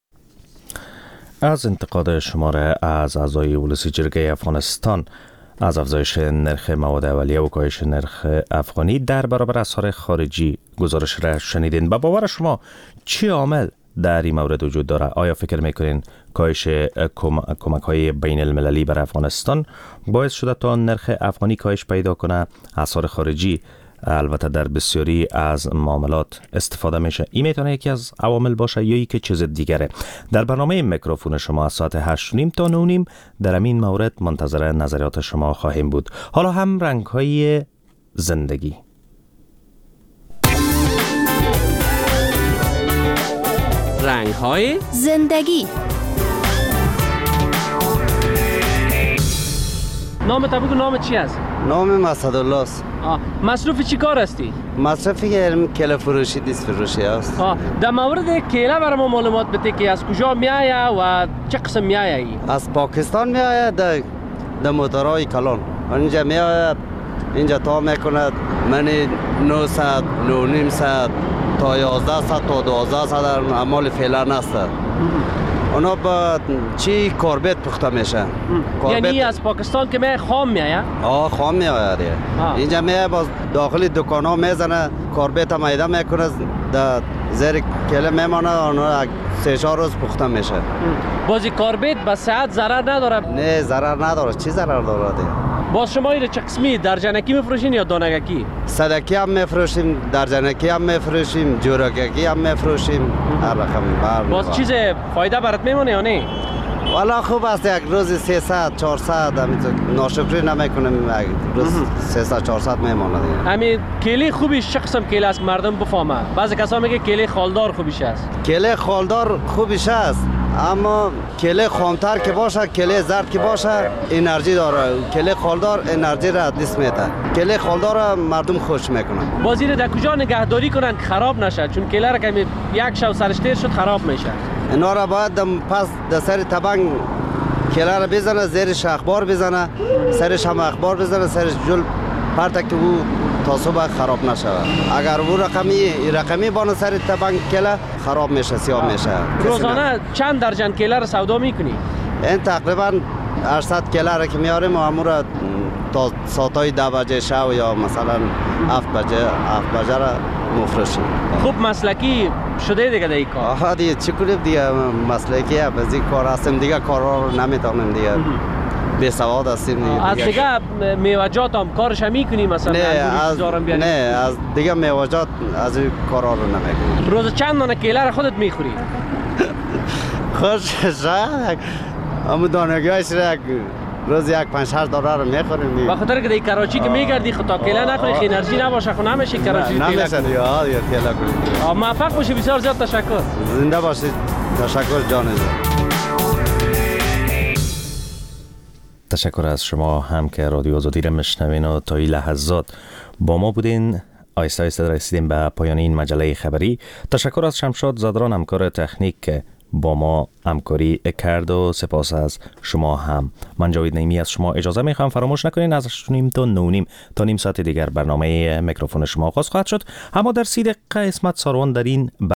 از انتقاد شماره از اعضای ولسی جرگه افغانستان از افزایش نرخ مواد اولیه و کاهش نرخ افغانی در برابر اسعار خارجی گزارش را شنیدین. با باور شما چه عامل در این مورد وجود داره؟ آیا فکر میکنین کاهش کمک های بین المللی بر افغانستان باعث شده تا نرخ افغانی کاهش پیدا کنه؟ اسعار خارجی البته در بسیاری از معاملات استفاده میشه. این میتونه یکی از عوامل باشه یا یکی چیز دیگره. در برنامه میکروفون شما از ساعت هشت و نیم تا نه نیم در این مورد منتظر نظریات شما خواهیم بود. حالا هم رنگ های زندگی. رنگ های زندگی. نام تو بگو، نام چی است؟ نام مسعدالله است. مصروف چی کار هستی؟ مصرفی که کله فروشی دیس فروشی است. در مورد کله برای ما معلومات بده که از کجا می آید و چه قسم می آید؟ از پاکستان می آید، در در موترهای کلان اینجا می آید، اینجا تا میکند من نهصد نهصد تا یازده صد تا دوازده صد در اعمال فعلا است. اونا با چی کاربت پخته میشه. یعنی از پاکستان که می خام می آید؟ آه خام می آید. اینجا می باز داخل دکان ها میزنه، کاربیت میده میکنه در زیر کله میمانه آن سه چهار روز پخته میشه. بازی کاربیت به صحت ضرر نداره؟ نه ضرر نداره. چی ضرر داره؟ باز شما اینو چه قسمی درجنکی میفروشین یا دانگکی؟ صدکی هم میفروشیم، درجنکی هم میفروشیم، جورککی هم میفروشیم، هر رقم. باز چیز فایده برات میمونه یا نه؟ والا خوب است، یک روز سیصد چهارصد همینطور ناشکری نمیکنیم، یک روز سیصد چهارصد میمونه دیگه. همین کیله خوبیش چه قسم کیله است مردم بفهمه؟ بعضی کسا میگه کیله خالدار خوبیش است. کیله خالدار خوبیش است، اما کیله خامتر که باشه، کیله زرد که باشه انرژی داره. کیله خالدار انرژی را ادلیس میده. کیله خالدار مردم خوش میکنن. بازی رو در کجا نگهداری کنن که خراب نشه؟ چون کیله را که یک شو سرش تیر شد خراب میشه. اینا را باید دم پس در سر تبنگ کیله را بزنه، زیرش اخبار بزنه، سرش هم اخبار بزنه، سرش جل پرته که او تا صبح خراب نشه. اگر او رقمی رقمی بانه سر تبنگ کیله خراب میشه، سیاه میشه. روزانه چند درجن کیله را سودا میکنی؟ این تقریبا هشتصد کیله را که میاریم و امور تا ساعتای ده بجه شب یا مثلا هفت بجه هفت بجه را مفروشیم. خوب مسلکی شده دیگه در این کار؟ آها دیگه چی کنیم دیگه، مسلکی از این کار هستیم دیگه، کارا رو نمیتونیم دیگه، بی سواد هستیم دیگه. از دیگه میوجات هم کارش هم میکنیم مثلا؟ نه از نه از دیگه میوجات از این کارا رو نمیکنیم. روز چند دانه کیله را خودت میخوری؟ خوش شد اما دانگیش را روز یک پنج هشت دلار رو میخوریم. به خاطر که در کراچی که میگردی خطا کیله نخوری انرژی نباشه خو نمیشه کراچی کیله نمیشه دیگه. ها دیگه کیله کنید. موفق باشی، بسیار زیاد تشکر. زنده باشید. تشکر جان جان. تشکر از شما هم که رادیو آزادی را میشنوین و تا این لحظات با ما بودین. آیسته آیسته رسیدیم به پایان این مجله خبری. تشکر از شمشاد زادران همکار تکنیک که با ما همکاری کرد و سپاس از شما هم. من جاوید نعیمی از شما اجازه میخوام. فراموش نکنین از هشت و نیم تا نه و نیم تا نیم ساعت دیگر برنامه میکروفون شما آغاز خواهد شد. اما در سی دقیقه اسمت ساروان در این